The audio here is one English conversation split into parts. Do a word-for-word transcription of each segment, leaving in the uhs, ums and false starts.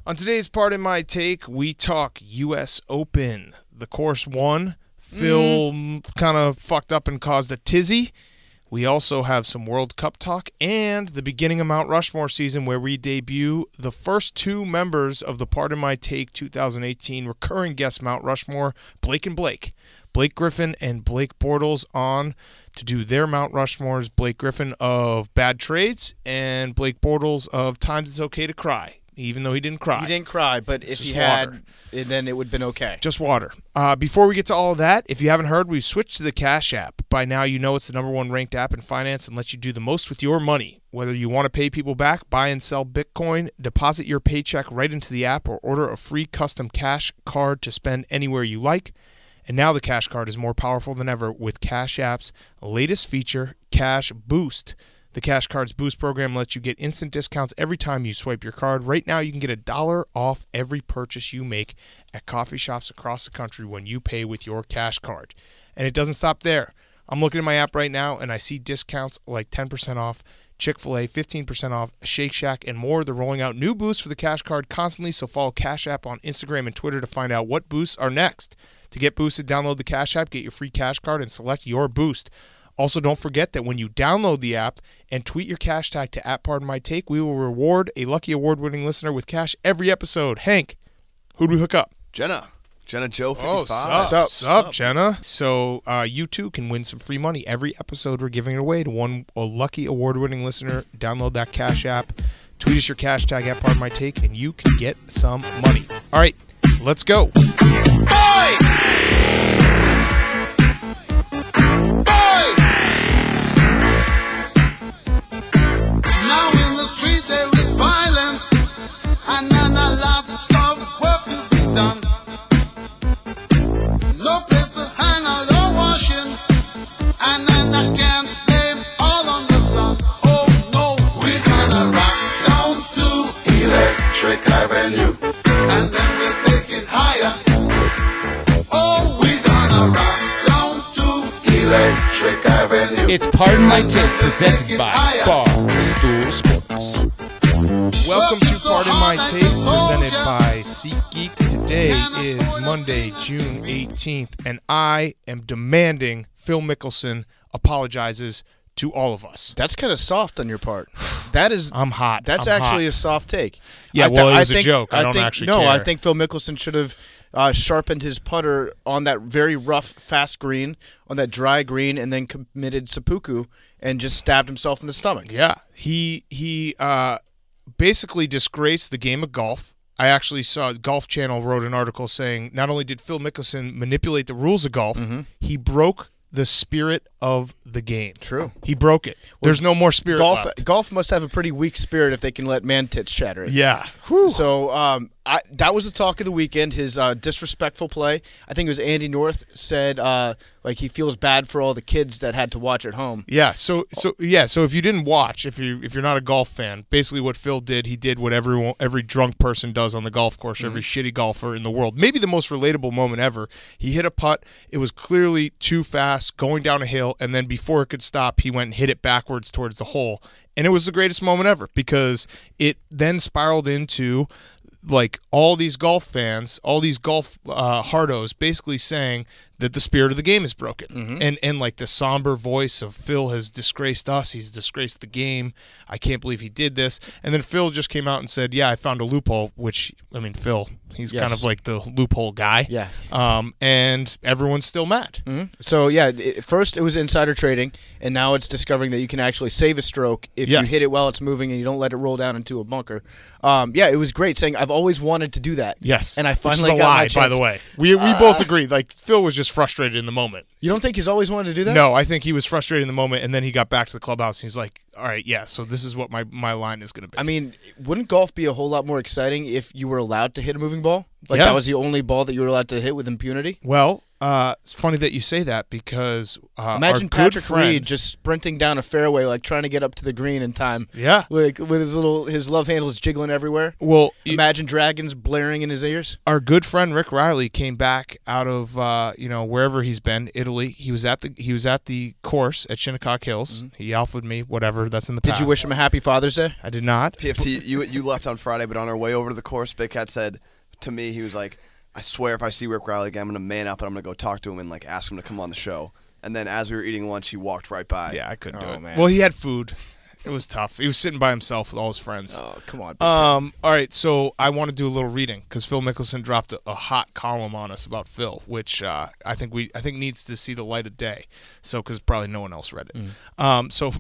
On today's part of my take, we talk U S Open. The course won. Phil mm. kind of fucked up and caused a tizzy. We also have some World Cup talk and the beginning of Mount Rushmore season where we debut the first two members of the Part of My Take two thousand eighteen recurring guest Mount Rushmore, Blake and Blake. Blake Griffin and Blake Bortles on to do their Mount Rushmores. Blake Griffin of Bad Trades and Blake Bortles of Times It's Okay to Cry. Even though he didn't cry. He didn't cry, but it's if he water. had, then it would have been okay. Just water. Uh, before we get to all of that, if you haven't heard, we've switched to the Cash App. By now, you know it's the number one ranked app in finance and lets you do the most with your money. Whether you want to pay people back, buy and sell Bitcoin, deposit your paycheck right into the app, or order a free custom cash card to spend anywhere you like. And now the Cash Card is more powerful than ever with Cash App's latest feature, Cash Boost. The Cash Card's Boost program lets you get instant discounts every time you swipe your card. Right now, you can get a dollar off every purchase you make at coffee shops across the country when you pay with your Cash Card. And it doesn't stop there. I'm looking at my app right now, and I see discounts like ten percent off, Chick-fil-A, fifteen percent off, Shake Shack, and more. They're rolling out new boosts for the Cash Card constantly, so follow Cash App on Instagram and Twitter to find out what boosts are next. To get boosted, download the Cash App, get your free Cash Card, and select your boost. Also, don't forget that when you download the app and tweet your cash tag to at Pardon My Take, we will reward a lucky award-winning listener with cash every episode. Hank, who'd we hook up? Jenna. Jenna Joe Oh, fifty-five. sup, sup, sup, Jenna. So uh, you too can win some free money. Every episode we're giving it away to one a lucky award-winning listener. Download that Cash App, tweet us your cash tag at Pardon My Take, and you can get some money. All right, let's go. Boy! Now in the street there is violence, and then a lot of work to be done. No place to hang out or washing, and then I can't blame all on the sun. Oh no, we're gonna rock down to Electric Avenue, and then we'll take it higher. Oh, we're gonna rock down to Electric Avenue. It's Pardon My Take, presented by Barstool Sports. Welcome to Pardon My Take, presented by SeatGeek. Today is Monday, June eighteenth, and I am demanding Phil Mickelson apologizes to all of us. That's kind of soft on your part. That is, I'm hot. That's I'm actually hot. a soft take. Yeah, I th- well, it I was a think, joke. I don't think, actually no, care. I think Phil Mickelson should have uh, sharpened his putter on that very rough, fast green, on that dry green, and then committed seppuku and just stabbed himself in the stomach. Yeah, he he uh, basically disgraced the game of golf. I actually saw Golf Channel wrote an article saying not only did Phil Mickelson manipulate the rules of golf, mm-hmm. he broke the spirit of the game. True. He broke it. There's no more spirit Golf, left. golf must have a pretty weak spirit if they can let man tits shatter it. Yeah. So um, I, that was the talk of the weekend, his uh, disrespectful play. I think it was Andy North said uh, like he feels bad for all the kids that had to watch at home. Yeah, so so yeah, so if you didn't watch, if you if you're not a golf fan, basically what Phil did, he did what everyone every drunk person does on the golf course, mm-hmm. every shitty golfer in the world. Maybe the most relatable moment ever. He hit a putt, it was clearly too fast, going down a hill, and then before it could stop, he went and hit it backwards towards the hole. And it was the greatest moment ever because it then spiraled into like all these golf fans, all these golf uh, hardos basically saying that the spirit of the game is broken. Mm-hmm. And and like the somber voice of Phil has disgraced us. He's disgraced the game. I can't believe he did this. And then Phil just came out and said, yeah, I found a loophole, which, I mean, Phil, he's yes. kind of like the loophole guy. Yeah. Um, and everyone's still mad. Mm-hmm. So, yeah, it, first it was insider trading, and now it's discovering that you can actually save a stroke if yes. you hit it while it's moving and you don't let it roll down into a bunker. Um, yeah, it was great saying, I've always wanted to do that. Yes. And I finally Which is a got lie, my chance. by the way. We, we uh, both agreed. Like, Phil was just frustrated in the moment. You don't think he's always wanted to do that? No, I think he was frustrated in the moment, and then he got back to the clubhouse, and he's like, all right, yeah, so this is what my, my line is going to be. I mean, wouldn't golf be a whole lot more exciting if you were allowed to hit a moving ball? Like Yeah. that was the only ball that you were allowed to hit with impunity? Well, Uh, it's funny that you say that because uh, Imagine our good Patrick friend, Reed just sprinting down a fairway, like trying to get up to the green in time. Yeah. Like with his little his love handles jiggling everywhere. Well, you- Imagine dragons blaring in his ears. our good friend Rick Riley came back out of uh, you know wherever he's been, Italy. He was at the he was at the course at Shinnecock Hills. He alphaed me, whatever. That's in the Did past. you wish him a happy Father's Day? I did not. P F T, you you left on Friday, but on our way over to the course, Big Cat said to me, he was like, I swear if I see Rick Riley again, I'm going to man up and I'm going to go talk to him and like ask him to come on the show. And then as we were eating lunch, he walked right by. Yeah, I couldn't do Oh, it. man. Well, he had food. It was tough. He was sitting by himself with all his friends. Oh, come on. Big Um. All right. So I want to do a little reading because Phil Mickelson dropped a, a hot column on us about Phil, which uh, I think we I think needs to see the light of day. So because probably no one else read it. Um. So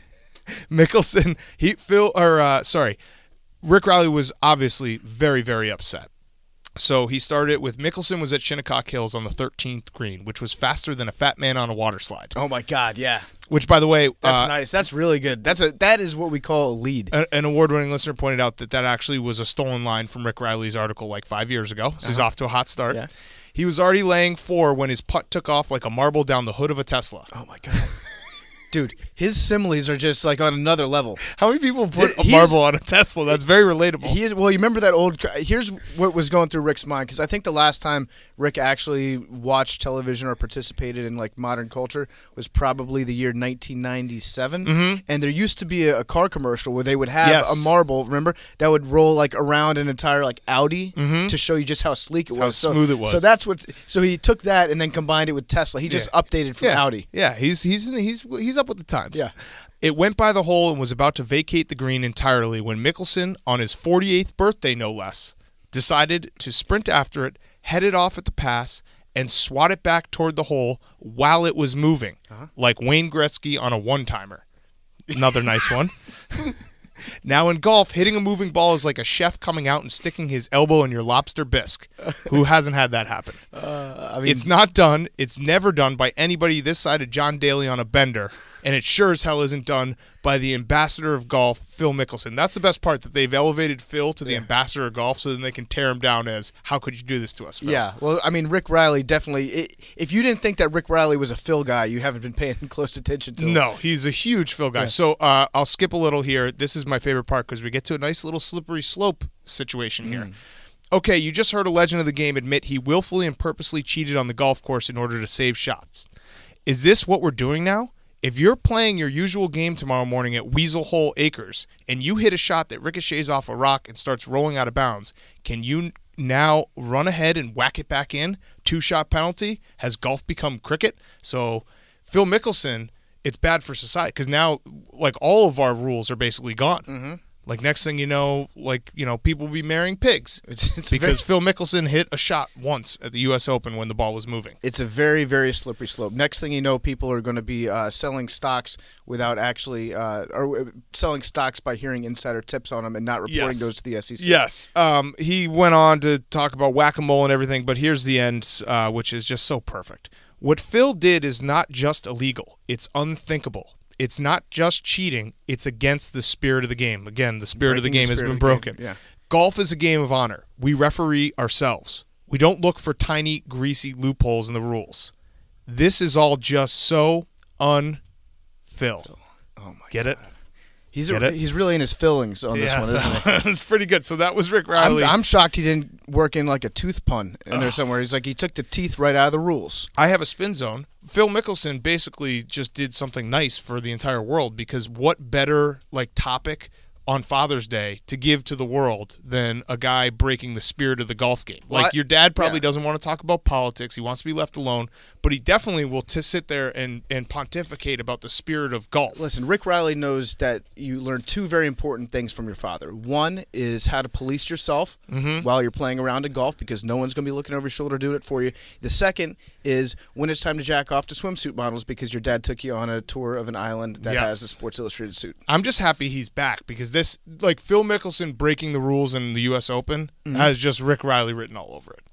Mickelson, he Phil or uh, sorry, Rick Riley was obviously very very upset. So he started it with Mickelson was at Shinnecock Hills on the thirteenth green, which was faster than a fat man on a water slide. Oh my God, yeah. Which, by the way, That's uh, nice. That's really good. That's a that is what we call a lead. A- An award-winning listener pointed out that that actually was a stolen line from Rick Riley's article like five years ago. So he's off to a hot start. Yeah. He was already laying four when his putt took off like a marble down the hood of a Tesla. Oh my God. Dude, his similes are just like on another level. How many people put a He's- marble on a Tesla? That's very relatable. He is well. You remember that old? Here's what was going through Rick's mind because I think the last time Rick actually watched television or participated in like modern culture was probably the year nineteen ninety-seven. Mm-hmm. And there used to be a, a car commercial where they would have Yes. a marble. Remember that would roll like around an entire like Audi to show you just how sleek it was, how so, smooth it was. So that's what. So he took that and then combined it with Tesla. He just Yeah. updated from yeah. Audi. Yeah, he's he's he's he's up with the times. Yeah. It went by the hole and was about to vacate the green entirely when Mickelson, on his forty-eighth birthday no less, decided to sprint after it, head it off at the pass, and swat it back toward the hole while it was moving, like Wayne Gretzky on a one-timer. Another nice one. Now in golf, hitting a moving ball is like a chef coming out and sticking his elbow in your lobster bisque. Who hasn't had that happen? Uh, I mean, It's not done. It's never done by anybody this side of John Daly on a bender, and it sure as hell isn't done by the ambassador of golf, Phil Mickelson. That's the best part, that they've elevated Phil to the ambassador of golf so then they can tear him down as, how could you do this to us, Phil? Yeah, well, I mean, Rick Riley definitely. It, if you didn't think that Rick Riley was a Phil guy, you haven't been paying close attention to him. No, he's a huge Phil guy. So uh, I'll skip a little here. This is my favorite part because we get to a nice little slippery slope situation here. Okay, you just heard a legend of the game admit he willfully and purposely cheated on the golf course in order to save shots. Is this what we're doing now? If you're playing your usual game tomorrow morning at Weasel Hole Acres and you hit a shot that ricochets off a rock and starts rolling out of bounds, can you now run ahead and whack it back in? Two-shot penalty? Has golf become cricket? So Phil Mickelson, it's bad for society because now, like, all of our rules are basically gone. Mm-hmm. Like, next thing you know, like, you know, people will be marrying pigs It's, it's because very, Phil Mickelson hit a shot once at the U S Open when the ball was moving. it's a very, very slippery slope. Next thing you know, people are going to be uh, selling stocks without actually, uh, or uh, selling stocks by hearing insider tips on them and not reporting Yes. those to the S E C. Yes. Um, he went on to talk about whack-a-mole and everything, but here's the end, uh, which is just so perfect. What Phil did is not just illegal. It's unthinkable. It's not just cheating. It's against the spirit of the game. Again, the spirit of the Breaking game the has spirit been of the broken. game, yeah. Golf is a game of honor. We referee ourselves. We don't look for tiny, greasy loopholes in the rules. This is all just so un-Phil. Oh my Get it? He's Get a, it? he's really in his fillings on this Yeah, one, isn't he? that was pretty good. So that was Rick I'm, Riley. I'm shocked he didn't work in like a tooth pun in there somewhere. He's like he took the teeth right out of the rules. I have a spin zone. Phil Mickelson basically just did something nice for the entire world because what better like topic on Father's Day to give to the world than a guy breaking the spirit of the golf game? Well, Like I- your dad probably yeah. doesn't want to talk about politics. He wants to be left alone, but he definitely will t- sit there and, and pontificate about the spirit of golf. Listen, Rick Riley knows that you learn two very important things from your father. One is how to police yourself while you're playing around in golf because no one's going to be looking over your shoulder doing it for you. The second is when it's time to jack off to swimsuit models because your dad took you on a tour of an island that Yes. has a Sports Illustrated suit. I'm just happy he's back because this, like Phil Mickelson breaking the rules in the U S Open, Mm-hmm. has just Rick Riley written all over it.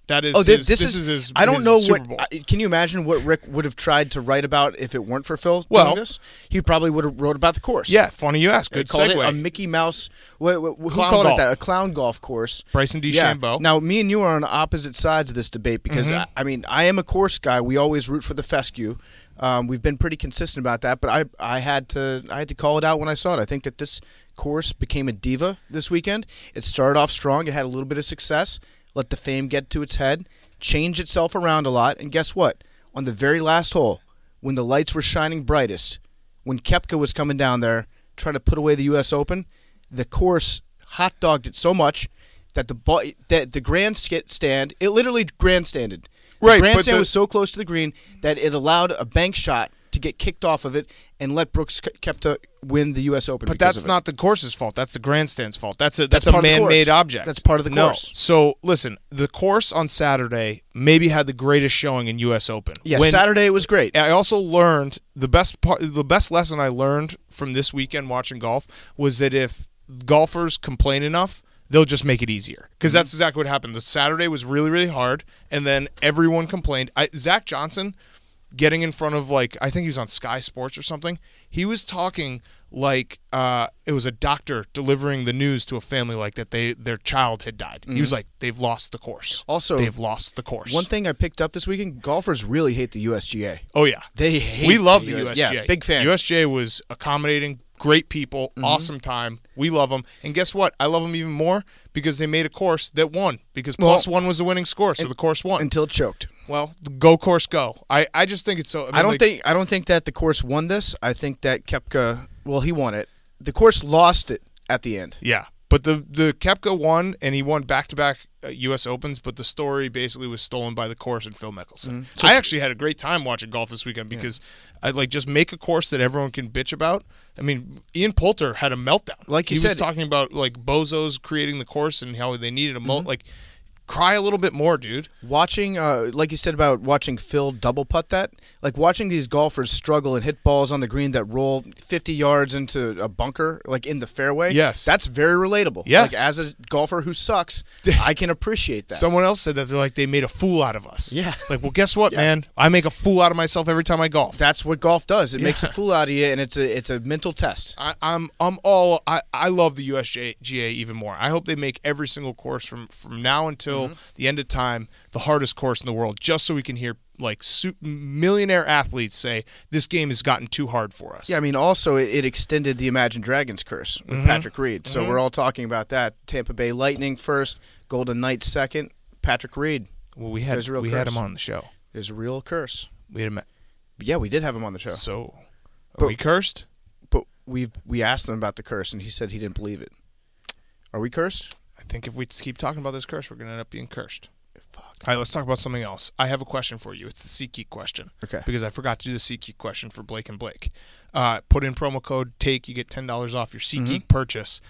That is Oh, thi- his, this, this is, is his. I don't his know Super what. Bowl. I, can you imagine what Rick would have tried to write about if it weren't for Phil Well- doing this? He probably would have wrote about the course. Yeah, funny you ask. They Good called segue. it a Mickey Mouse. What, what, who Clown called golf. it that? A clown golf course. Bryson Yeah. DeChambeau. Now, me and you are on opposite sides of this debate because Mm-hmm. I, I mean, I am a course guy. We always root for the fescue. Um, we've been pretty consistent about that, but I, I had to, I had to call it out when I saw it. I think that this course became a diva this weekend. It started off strong. It had a little bit of success. Let the fame get to its head. Changed itself around a lot, and guess what? On the very last hole, when the lights were shining brightest, when Koepka was coming down there trying to put away the U S Open, the course hot dogged it so much that the ball, that the grandstand, it literally grandstanded. The Right, but grandstand the- was so close to the green that it allowed a bank shot to get kicked off of it and let Brooks Koepka win the U S Open. But because that's of it. not the course's fault. That's the grandstand's fault. That's a that's, That's a part of the man-made course. object. That's part of the No. course. So listen, the course on Saturday maybe had the greatest showing in U S Open. Yeah, When- Saturday it was great. I also learned the best part. The best lesson I learned from this weekend watching golf was that if golfers complain enough, they'll just make it easier. Because that's exactly what happened. The Saturday was really, really hard, and then everyone complained. I, Zach Johnson, getting in front of, like, I think he was on Sky Sports or something, he was talking like uh, it was a doctor delivering the news to a family like that they their child had died. He was like, they've lost the course. Also, they've lost the course. One thing I picked up this weekend, golfers really hate the U S G A. Oh, yeah. They hate We love the the U U S S G A. Yeah, big fan. U S G A was accommodating, great people, awesome time. We love them. And guess what? I love them even more because they made a course that won. Because Well, plus one was the winning score, so the course won. Until it choked. well, go course go. I, I just think it's so. I, mean, I don't like, think I don't think that the course won this. I think that Koepka, well, he won it. The course lost it at the end. Yeah, but the the Koepka won, and he won back to back U S Opens. But the story basically was stolen by the course and Phil Mickelson. Mm-hmm. I actually had a great time watching golf this weekend because I like just make a course that everyone can bitch about. I mean, Ian Poulter had a meltdown. Like you he was said- talking about like bozos creating the course and how they needed a mo Mm-hmm. like. Cry a little bit more, dude. Watching, uh, like you said about watching Phil double putt that, like watching these golfers struggle and hit balls on the green that roll fifty yards into a bunker, like in the fairway. Yes. that's very relatable. Yes. like, as a golfer who sucks, I can appreciate that. Someone else said that they're like they made a fool out of us. Yeah. Like, well, guess what, man? I make a fool out of myself every time I golf. That's what golf does. It makes a Yeah. fool out of you, and it's a it's a mental test. I, I'm I'm all I, I love the U S G A even more. I hope they make every single course from from now until the end of time the hardest course in the world, just so we can hear like su- millionaire athletes say this game has gotten too hard for us. Yeah, I mean, also it, it extended the Imagine Dragons curse with Mm-hmm. Patrick Reed. So we're all talking about that. Tampa Bay Lightning first, Golden Knights second, Patrick Reed. well, we had There's a real we had curse. him on the show. There's a real curse. We had him. At, Yeah, we did have him on the show, so are But- we cursed? but we we asked him about the curse, and he said he didn't believe it. Are we cursed? I think if we keep talking about this curse, we're gonna end up being cursed. All right, let's talk about something else. I have a question for you. It's the SeatGeek question. Okay. Because I forgot to do the SeatGeek question for Blake and Blake. Uh, put in promo code TAKE. You get ten dollars off your SeatGeek Mm-hmm. purchase.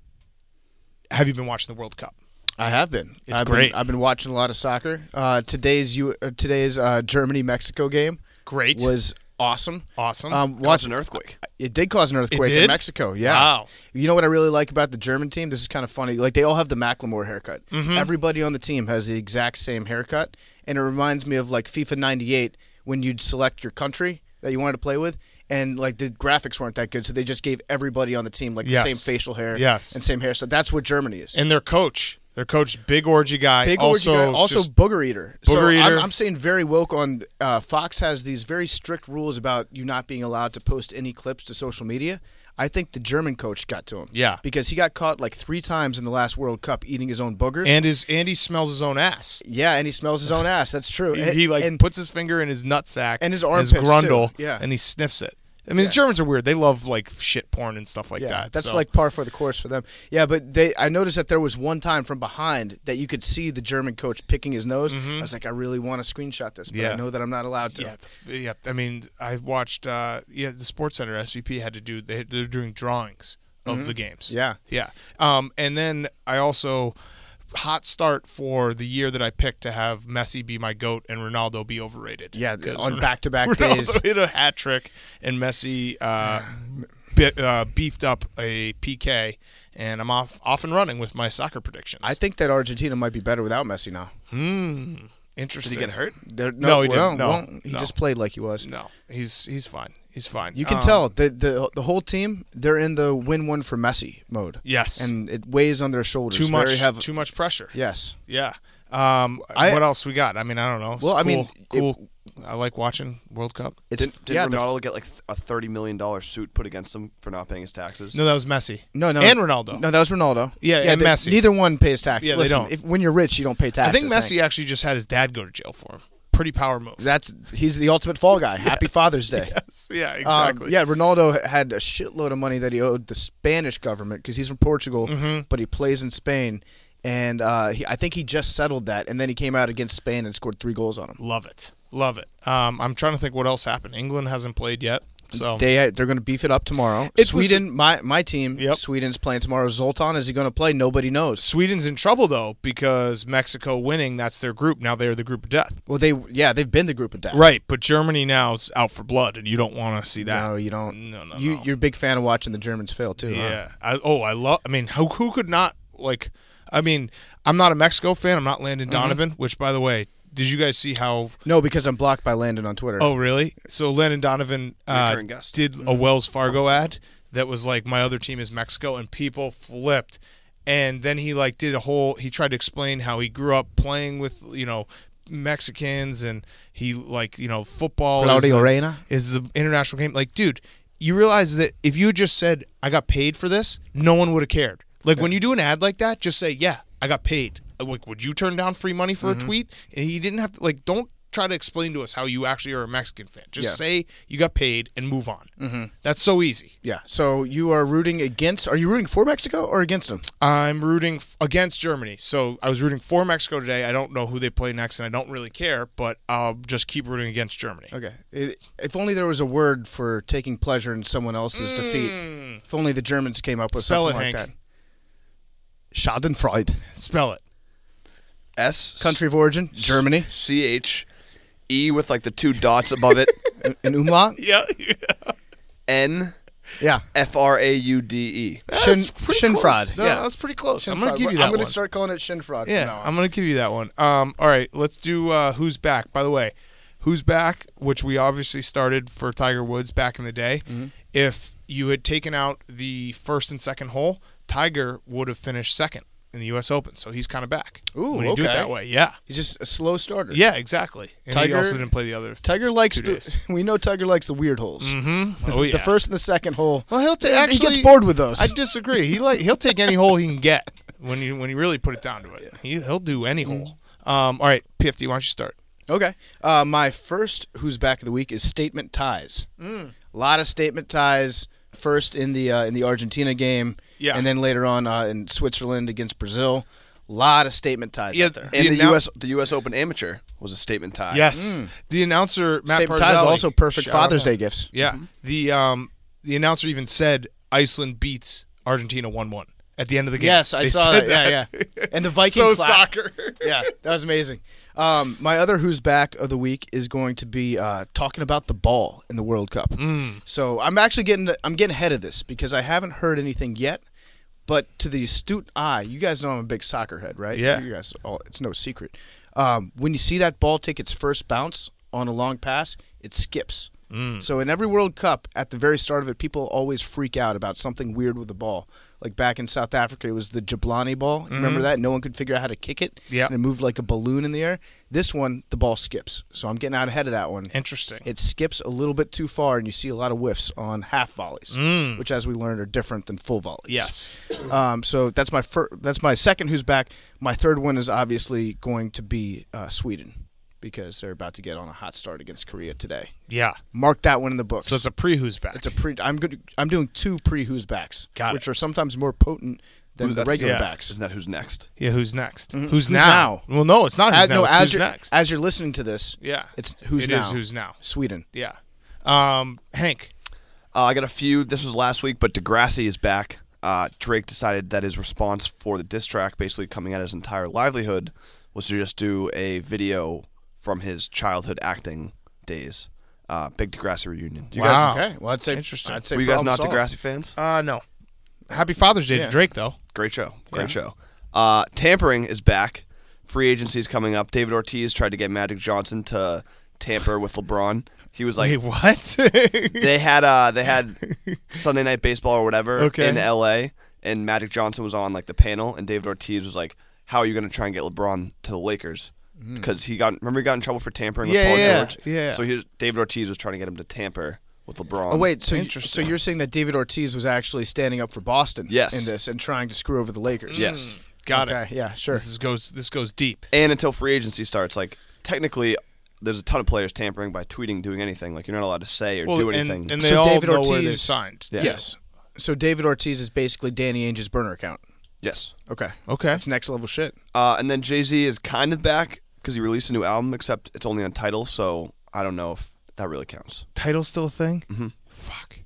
Have you been watching the World Cup? I have been. It's I've great. Been, I've been watching a lot of soccer. Uh, today's you uh, today's uh, Germany Mexico game Great. was awesome. awesome. Um, Caused watch an earthquake. It did cause an earthquake did? in Mexico. Yeah. Wow. You know what I really like about the German team? This is kind of funny. Like they all have the Macklemore haircut. Mm-hmm. Everybody on the team has the exact same haircut, and it reminds me of like FIFA ninety-eight when you'd select your country that you wanted to play with, and like the graphics weren't that good, so they just gave everybody on the team like Yes. the same facial hair, Yes. and same hair. So that's what Germany is. and their coach, their coach, big orgy guy. Big also, orgy guy, also just- booger eater. so Booger I'm, eater. I'm saying very woke on. Uh, Fox has these very strict rules about you not being allowed to post any clips to social media. I think the German coach got to him. Yeah. because he got caught like three times in the last World Cup eating his own boogers. and his and he smells his own ass. yeah, and he smells his own ass. That's true. He, and, he like and puts his finger in his nutsack And his his armpits, too. grundle, Yeah. and he sniffs it. I mean, Yeah. the Germans are weird. They love like shit porn and stuff like yeah, that. that's so. like par for the course for them. Yeah, but they. I noticed that there was one time from behind that you could see the German coach picking his nose. I was like, I really want to screenshot this, but Mm-hmm. Yeah. I know that I'm not allowed to. Yeah, th- yeah. I mean, I watched. Uh, yeah, the Sports Center S V P had to do. They, they're doing drawings of the games. Yeah. yeah. Um, and then I also hot start for the year that I picked to have Messi be my GOAT and Ronaldo be overrated. Yeah, 'Cause on Ron- back-to-back Ronaldo days. hit a hat trick and Messi uh, bi- uh, beefed up a P K, and I'm off off and running with my soccer predictions. I think that Argentina might be better without Messi now. Hmm. Interesting. Did he get hurt? They're- No, he well, didn't. No, well, he no. just played like he was. No, he's he's fine. He's fine. You can Um, tell the, the the whole team, they're in the win one for Messi mode. Yes. And it weighs on their shoulders. too much. Very heavy. Too much pressure. Yes. Yeah. Um. I- what else we got? I mean, I don't know. It's Well, I cool, mean, it- cool. I like watching World Cup. It's Didn't, didn't yeah, the- Ronaldo get like th- a thirty million dollars suit put against him for not paying his taxes? No, that was Messi. no, no. and Ronaldo. No, that was Ronaldo. Yeah, and they- Messi. Neither one pays taxes. Yeah, they Listen, don't. If, when you're rich, you don't pay I taxes. think Messi actually just had his dad go to jail for him. Pretty power move. That's he's the ultimate fall guy. Happy Yes, Father's Day. Yes. Yeah. Um, Exactly. yeah, Ronaldo had a shitload of money that he owed the Spanish government because he's from Portugal, Mm-hmm. but he plays in Spain, and uh, he, I think he just settled that, and then he came out against Spain and scored three goals on him. Love it. Love it. Um. I'm trying to think what else happened. England hasn't played yet. So They they're going to beef it up tomorrow. It's- Sweden, my my team, Yep. Sweden's playing tomorrow. Zoltan, is he going to play? Nobody knows. Sweden's in trouble though because Mexico winning. That's their group. Now they're the group of death. Well, they yeah they've been the group of death. Right. But Germany now's out for blood, and you don't want to see that. No, you don't. No, no, you no. you're a big fan of watching the Germans fail too. huh? Yeah. I, oh, I love. I mean, who who could not like? I mean, I'm not a Mexico fan. I'm not Landon Donovan. Which, by the way, did you guys see how? No, because I'm blocked by Landon on Twitter. Oh, really? So Landon Donovan uh, Recurring guest. did a Wells Fargo ad that was like, "My other team is Mexico," and people flipped. And then he like did a whole. He tried to explain how he grew up playing with you know Mexicans, and he like you know football. is Claudio a- Reyna? is the international game. Like, dude, you realize that if you had just said, I got paid for this, no one would have cared. Like, when you do an ad like that, just say, yeah, I got paid. Like, would you turn down free money for Mm-hmm. a tweet? And he didn't have to, like, don't try to explain to us how you actually are a Mexican fan. Just Yeah. say you got paid and move on. Mm-hmm. That's so easy. Yeah. So you are rooting against? Are you rooting for Mexico or against them? I'm rooting f- against Germany. So I was rooting for Mexico today. I don't know who they play next, and I don't really care, but I'll just keep rooting against Germany. Okay. I- If only there was a word for taking pleasure in someone else's defeat. If only the Germans came up with Mm. Spell something it, like Hank. that. Schadenfreude. Spell it. S Country of origin, Germany. C H E with like the two dots above it. An umlaut. Yeah. N Yeah. F R A U D E. Shin, That's pretty Shinfraud. close. No, yeah. that's pretty close. I'm Shinfraud. going to give you that I'm gonna one. start calling it Shinfraud from Yeah, now on. I'm going to give you that one. Um, all right, let's do uh, Who's Back. By the way, Who's Back, which we obviously started for Tiger Woods back in the day. Mm-hmm. If you had taken out the first and second hole, Tiger would have finished second in the U S Open. So he's kind of back. Ooh, when you do it okay. that way. Yeah. He's just a slow starter. Yeah, exactly. And he Tiger- also didn't play the other Tiger likes two the. days. We know Tiger likes the weird holes. Mm-hmm. Oh, yeah. The first and the second hole. Well, he'll take. he Actually, gets bored with those. I disagree. He like he'll take any hole he can get when you when you really put it down to it. He he'll do any Mm-hmm. hole. Um, all right, P F T, why don't you start? Okay. Uh, my first Who's Back of the week is statement ties. Mm. A lot of statement ties. First in the uh, in the Argentina game, Yeah. and then later on uh, in Switzerland against Brazil. A lot of statement ties Yeah, out there. The And the annou- U S the U S Open Amateur was a statement tie. Yes, the announcer Matt Statement Barzali, ties also perfect shout out Father's him. Day gifts. Yeah, the um the announcer even said Iceland beats Argentina one one at the end of the game. Yes, I They saw said that. Yeah, yeah. And the Viking so clap. soccer. Yeah, that was amazing. Um, my other Who's Back of the week is going to be uh, talking about the ball in the World Cup. Mm. So I'm actually getting I'm getting ahead of this because I haven't heard anything yet. But to the astute eye, you guys know I'm a big soccer head, right? Yeah. You guys, all, it's no secret. Um, when you see that ball take its first bounce on a long pass, it skips. Mm. So in every World Cup, at the very start of it, people always freak out about something weird with the ball. Like back in South Africa, it was the Jablani ball. Remember that? No one could figure out how to kick it. Mm-hmm. Yeah. And it moved like a balloon in the air. This one, the ball skips. So I'm getting out ahead of that one. Interesting. It skips a little bit too far, and you see a lot of whiffs on half volleys, which, as we learned, are different than full volleys. Mm. Yes. Um, so that's my fir- that's my second Who's Back. My third one is obviously going to be uh, Sweden because they're about to get on a hot start against Korea today. Yeah. Mark that one in the books. So it's a pre Who's Back. It's a pre. I'm good. I'm doing two pre Who's Backs, Got which it. are sometimes more potent than Who- the that's- regular yeah. backs. Isn't that who's next? yeah. Who's next? Who's, Who's now? now? Well, no, it's not. Who's As, now. no, it's as who's you're next? as you're listening to this, yeah. it's Who's It now. is Who's now. Sweden. Yeah. Um, Hank. Uh, I got a few. This was last week, but Degrassi is back. Uh, Drake decided that his response for the diss track, basically coming at his entire livelihood, was to just do a video from his childhood acting days. Uh, big Degrassi reunion. Do you Wow. guys? Okay. Well, I'd say Interesting. I'd say Were you guys problem not solved. Degrassi fans? Uh, no. Happy Father's Day Yeah. to Drake, though. Great show. Great Yeah. show. Uh, tampering is back. Free agency is coming up. David Ortiz tried to get Magic Johnson to tamper with LeBron. He was like, Wait, what? they had uh, they had Sunday Night Baseball or whatever Okay. in L A, and Magic Johnson was on like the panel, and David Ortiz was like, "How are you going to try and get LeBron to the Lakers?" Because he got remember he got in trouble for tampering Yeah, with Paul yeah, George. yeah. So he was, David Ortiz was trying to get him to tamper with LeBron. Oh wait, so you, so Interesting. you're saying that David Ortiz was actually standing up for Boston Yes. in this and trying to screw over the Lakers? Yes. Got Okay, it. yeah, sure. This is, goes. This goes deep. And until free agency starts, like technically, there's a ton of players tampering by tweeting, doing anything. Like you're not allowed to say or Well, do and, anything. and they So all David know where they Ortiz- signed. Yeah. Yes. So David Ortiz is basically Danny Ainge's burner account. yes. Okay. Okay. That's next level shit. Uh, and then Jay-Z is kind of back because he released a new album, except it's only on Tidal, so I don't know if that really counts. Title's still a thing? Mhm. Fuck.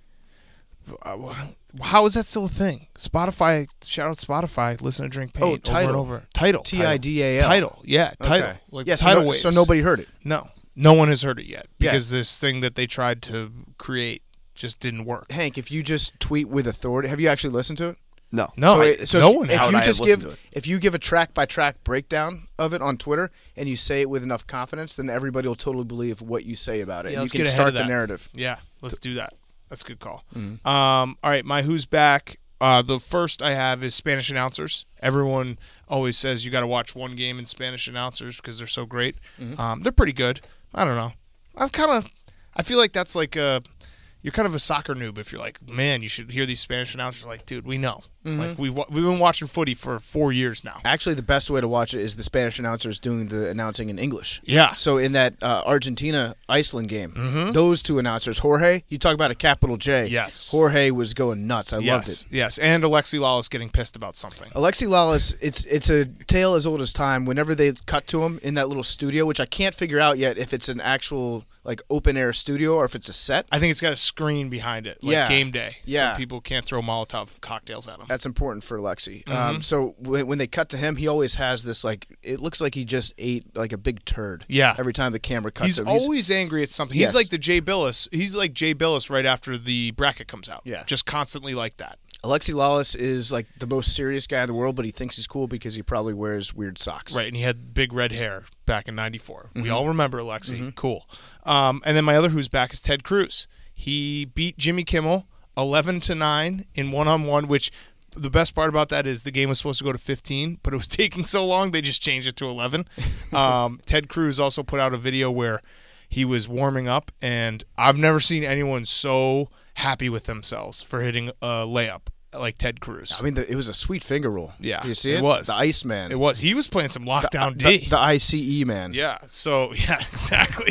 Uh, How is that still a thing? Spotify, shout out Spotify, listen to Drink Paint Oh, over and Tidal. over. Title. T I D A L. Title, yeah, title. Okay. Like yeah, the so, tidal no- waves. so nobody heard it. No, no one has heard it yet Yeah. because this thing that they tried to create just didn't work. Hank, if you just tweet with authority, have you actually listened to it? No. No, so I- it- so no if, one. if How would you I have just listened give to it? if you give a track by track breakdown of it on Twitter and you say it with enough confidence, then everybody will totally believe what you say about it. Yeah, and let's you can get ahead start of the that. narrative. Yeah, let's do that. That's a good call. Mm-hmm. Um, all right, my who's back. Uh, the first I have is Spanish announcers. Everyone always says you got to watch one game in Spanish announcers because they're so great. Mm-hmm. Um, they're pretty good. I don't know. I'm kind of. I feel like that's like a. You're kind of a soccer noob if you're like, man, you should hear these Spanish announcers. Like, dude, we know. Mm-hmm. Like we we've been watching footy for four years now. Actually, the best way to watch it is the Spanish announcers doing the announcing in English. Yeah. So in that uh, Argentina-Iceland game, those two announcers, Jorge, you talk about a capital J. Mm-hmm. Yes. Jorge was going nuts. I loved Yes. it. Yes. And Alexi Lawless getting pissed about something. Alexi Lawless, it's it's a tale as old as time. Whenever they cut to him in that little studio, which I can't figure out yet if it's an actual like open air studio or if it's a set. I think it's got a screen behind it, like Yeah. game day, Yeah. so people can't throw Molotov cocktails at him. That's important for Alexi. Mm-hmm. Um, so when, when they cut to him, he always has this like it looks like he just ate like a big turd. Yeah. Every time the camera cuts He's to him, always angry at something. Yes. He's like the Jay Billis. He's like Jay Billis right after the bracket comes out. Yeah. Just constantly like that. Alexi Lawless is like the most serious guy in the world, but he thinks he's cool because he probably wears weird socks. Right, and he had big red hair back in ninety-four. Mm-hmm. We all remember Alexi. Cool. Um, and then my other who's back is Ted Cruz. He beat Jimmy Kimmel eleven to nine in one-on-one, which the best part about that is the game was supposed to go to fifteen, but it was taking so long they just changed it to eleven. Um, Ted Cruz also put out a video where he was warming up, and I've never seen anyone so happy with themselves for hitting a layup like Ted Cruz. I mean, the, it was a sweet finger roll. Yeah, Did you see it it? was. The Iceman. It was. He was playing some lockdown the, D. the I C E man. Yeah. So yeah, exactly.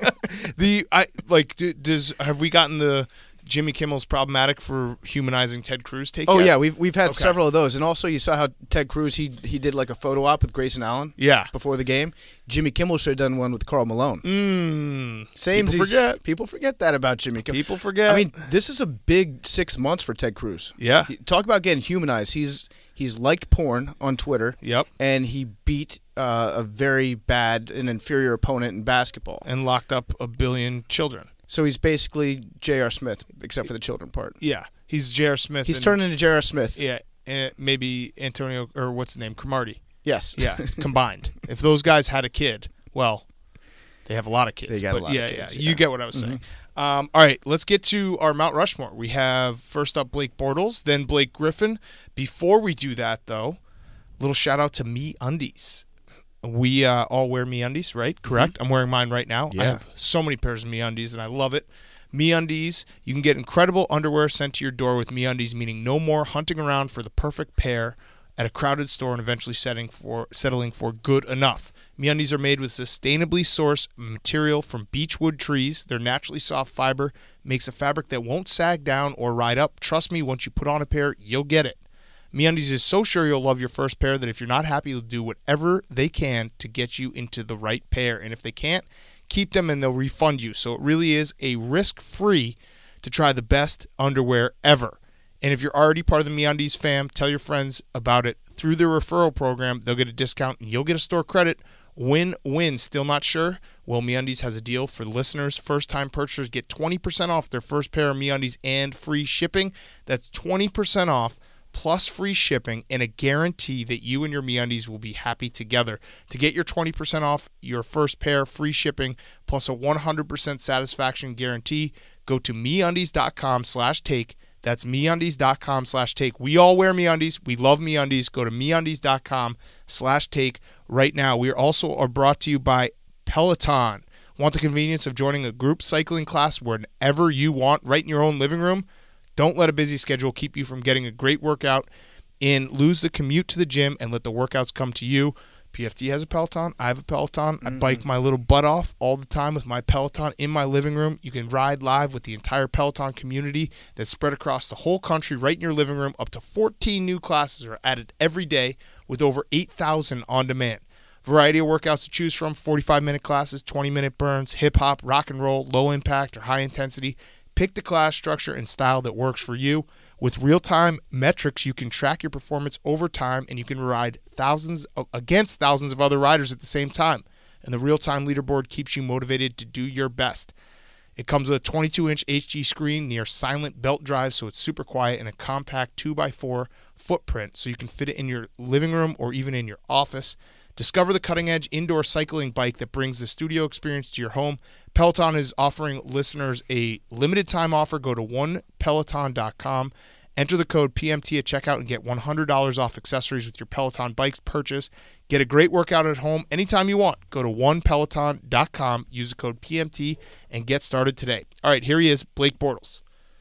the I like. Do, does have we gotten the Jimmy Kimmel's problematic for humanizing Ted Cruz take? Oh yet? yeah, we've we've had Okay. several of those, and also you saw how Ted Cruz he he did like a photo op with Grayson Allen Yeah. before the game. Jimmy Kimmel should have done one with Karl Malone. Mm, Same. people forget. People forget that about Jimmy Kimmel. People forget. I mean, this is a big six months for Ted Cruz. Yeah. He- Talk about getting humanized. He's he's liked porn on Twitter. Yep. And he beat uh, a very bad and inferior opponent in basketball. And locked up a billion children. So he's basically J R. Smith, except for the children part. Yeah. He's J R. Smith. He's and- turned into J R. Smith. Yeah. And maybe Antonio or what's his name, Cromartie. Yes. Yeah. Combined. If those guys had a kid, well, they have a lot of kids. They got a but lot of yeah, kids, yeah, yeah. you get what I was saying. Um, all right, let's get to our Mount Rushmore. We have first up Blake Bortles, then Blake Griffin. Before we do that, though, little shout out to Me Undies. We uh, all wear Me Undies, right? Correct. I'm wearing mine right now. I Yeah. have so many pairs of Me Undies, and I love it. Me Undies, you can get incredible underwear sent to your door with Me Undies, meaning no more hunting around for the perfect pair at a crowded store and eventually setting for settling for good enough. MeUndies are made with sustainably sourced material from beechwood trees. Their naturally soft fiber makes a fabric that won't sag down or ride up. Trust me, once you put on a pair, you'll get it. MeUndies is so sure you'll love your first pair that if you're not happy, they'll do whatever they can to get you into the right pair. And if they can't, keep them and they'll refund you. So it really is a risk-free to try the best underwear ever. And if you're already part of the MeUndies fam, tell your friends about it through their referral program. They'll get a discount, and you'll get a store credit. Win-win. Still not sure? Well, MeUndies has a deal for listeners. First-time purchasers get twenty percent off their first pair of MeUndies and free shipping. That's twenty percent off plus free shipping and a guarantee that you and your MeUndies will be happy together. To get your twenty percent off your first pair, free shipping, plus a one hundred percent satisfaction guarantee, go to MeUndies.com slash take. That's MeUndies.com slash take. We all wear MeUndies. We love MeUndies. Go to MeUndies.com slash take right now. We are also are brought to you by Peloton. Want the convenience of joining a group cycling class whenever you want, right in your own living room? Don't let a busy schedule keep you from getting a great workout in. Lose the commute to the gym and let the workouts come to you. P F T has a Peloton. I have a Peloton. I bike my little butt off all the time with my Peloton in my living room. You can ride live with the entire Peloton community that's spread across the whole country right in your living room. Up to fourteen new classes are added every day with over eight thousand on demand. Variety of workouts to choose from, forty-five minute classes, twenty minute burns, hip-hop, rock and roll, low impact, or high intensity. Pick the class structure and style that works for you. With real-time metrics, you can track your performance over time, and you can ride thousands of, against thousands of other riders at the same time. And the real-time leaderboard keeps you motivated to do your best. It comes with a twenty-two inch H D screen near silent belt drive, so it's super quiet, and a compact two by four footprint, so you can fit it in your living room or even in your office. Discover the cutting-edge indoor cycling bike that brings the studio experience to your home. Peloton is offering listeners a limited-time offer. Go to one peloton dot com, enter the code P M T at checkout, and get one hundred dollars off accessories with your Peloton bikes purchase. Get a great workout at home anytime you want. Go to one peloton dot com, use the code P M T, and get started today. All right, here he is, Blake Bortles.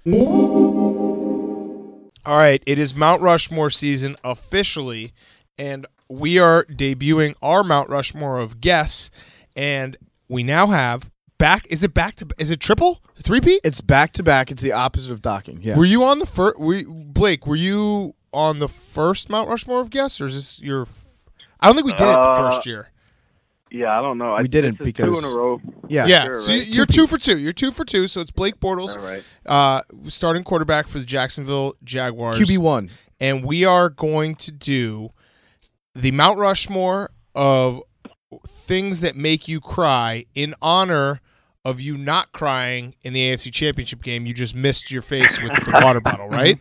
All right, it is Mount Rushmore season officially, and we are debuting our Mount Rushmore of guests, and we now have back. Is it back to? Is it triple? Three-peat? It's back to back. It's the opposite of docking. Yeah. Were you on the first? Blake, were you on the first Mount Rushmore of guests, or is this your? F- I don't think we did it the Uh, first year. Yeah, I don't know. I, We didn't this is because- two in a row. Yeah. Yeah, sure, so right? you're two for two. You're two for two. So it's Blake Bortles, All right. uh, starting quarterback for the Jacksonville Jaguars. Q B one. And we are going to do the Mount Rushmore of things that make you cry in honor of you not crying in the A F C Championship game. You just missed your face with the water bottle, right?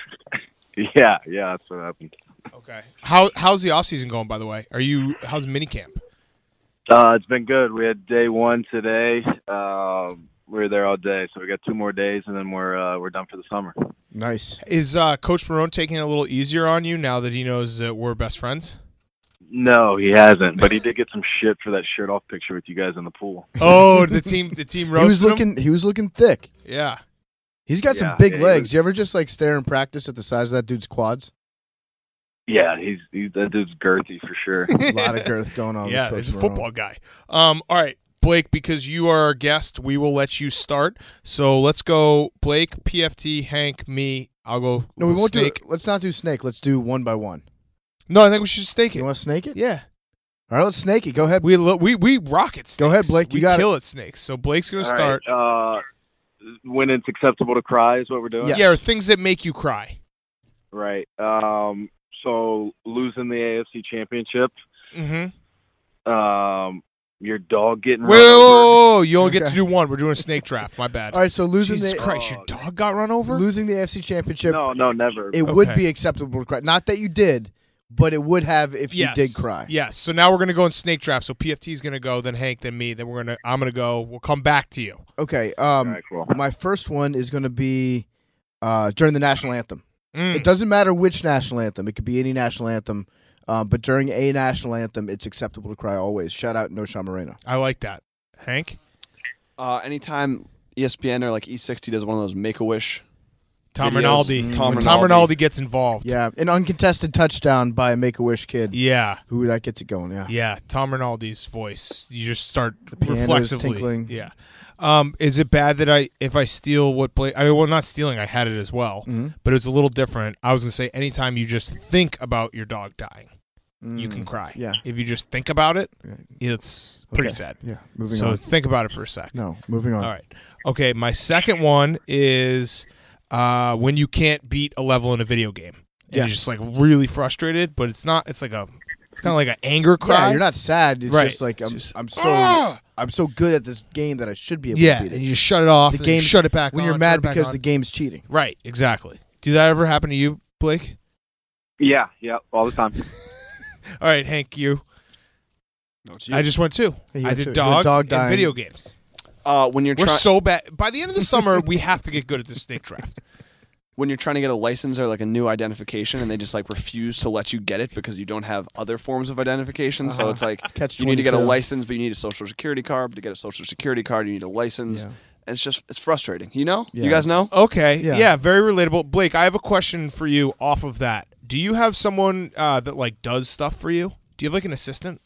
Yeah, yeah, that's what happened. Okay. How how's the offseason going, by the way? Are you how's minicamp? Uh, it's been good. We had day one today. Um, we were there all day, so we got two more days, and then we're uh, we're done for the summer. Nice. Is uh, Coach Marone taking it a little easier on you now that he knows that we're best friends? No, he hasn't, but he did get some shit for that shirt off picture with you guys in the pool. Oh, the team the team He roasted was him? looking. He was looking thick. Yeah. He's got some Yeah, big yeah, he legs. was- You ever just like stare and practice at the size of that dude's quads? Yeah, he's, he's that dude's girthy for sure. A lot of girth going on. Yeah, with he's a Coach Marone. football guy. Um, all right, Blake, because you are our guest, we will let you start. So let's go, Blake, P F T, Hank, me. I'll go. No, we won't snake. do. Let's not do snake. Let's do one by one. No, I think we should stake it. You want to snake it? Yeah, All right, let's snake it. Go ahead. we lo- we we rock it. Snakes. Go ahead, Blake, you We got kill it. Snakes. So Blake's gonna All start. right, uh, when it's acceptable to cry is what we're doing. Yes. Yeah, or things that make you cry. Right. Um, so losing the A F C Championship. Mm-hmm. Um, your dog getting Whoa, run over. whoa, whoa, you only get Okay. to do one. We're doing a snake draft. My bad. All right, so losing Jesus the Christ, your dog got run over. losing the A F C Championship, No, no, never. it would Okay. be acceptable to cry. Not that you did, but it would have if Yes. you did cry. Yes. So now we're gonna go in snake draft. So P F T is gonna go, then Hank, then me, then we're gonna. I'm gonna go. We'll come back to you. Okay. All Um, right, cool. my first one is going to be uh, during the national anthem. Mm. It doesn't matter which national anthem. It could be any national anthem. Um, but during a national anthem, it's acceptable to cry always. Shout out Nosha Moreno. I like that. Hank, Uh, anytime E S P N or like E sixty does one of those Make-A-Wish, Tom Videos. Rinaldi. Mm. Tom When Tom Rinaldi. Rinaldi gets involved. Yeah, an uncontested touchdown by a Make-A-Wish kid. Yeah. Who that gets it going, yeah. Yeah. Tom Rinaldi's voice. You just start piano's reflexively. tinkling. Yeah. Um, is it bad that I if I steal what Blake? I mean, well, not stealing. I had it as well, Mhm. but it's a little different. I was gonna say anytime you just think about your dog dying, you can Mm, cry. Yeah. If you just think about it, Yeah. it's pretty Okay. sad. Yeah, moving So on. think about it for a sec. No, moving on. All right. Okay. My second one is uh, when you can't beat a level in a video game. and you're just like really frustrated, but it's not. It's like a. It's kind of like an anger cry. Yeah, you're not sad. It's Right. just like I'm. It's just, I'm so. "Ah!" I'm so good at this game that I should be able Yeah, to beat it. and you just shut it off. the and then you game. shut it back when on, you're turn mad it back because on. the game's cheating. Right, exactly. Do that ever happen to you, Blake? Yeah, yeah, all the time. All right, Hank, you. I just went two. Yeah, you I went did two. dog, Dog and dying. video games. Uh, when you're We're trying so bad. By the end of the summer, we have to get good at this snake draft. when you're trying to get a license or like a new identification, and they just like refuse to let you get it because you don't have other forms of identification. So it's like Catch you need to get a twenty-two. license, but you need a social security card. But to get a social security card, you need a license. Yeah. And it's just it's frustrating. You know? Yeah, you guys know? Okay, Yeah. yeah. very relatable. Blake, I have a question for you off of that. Do you have someone uh, that like does stuff for you? Do you have like an assistant?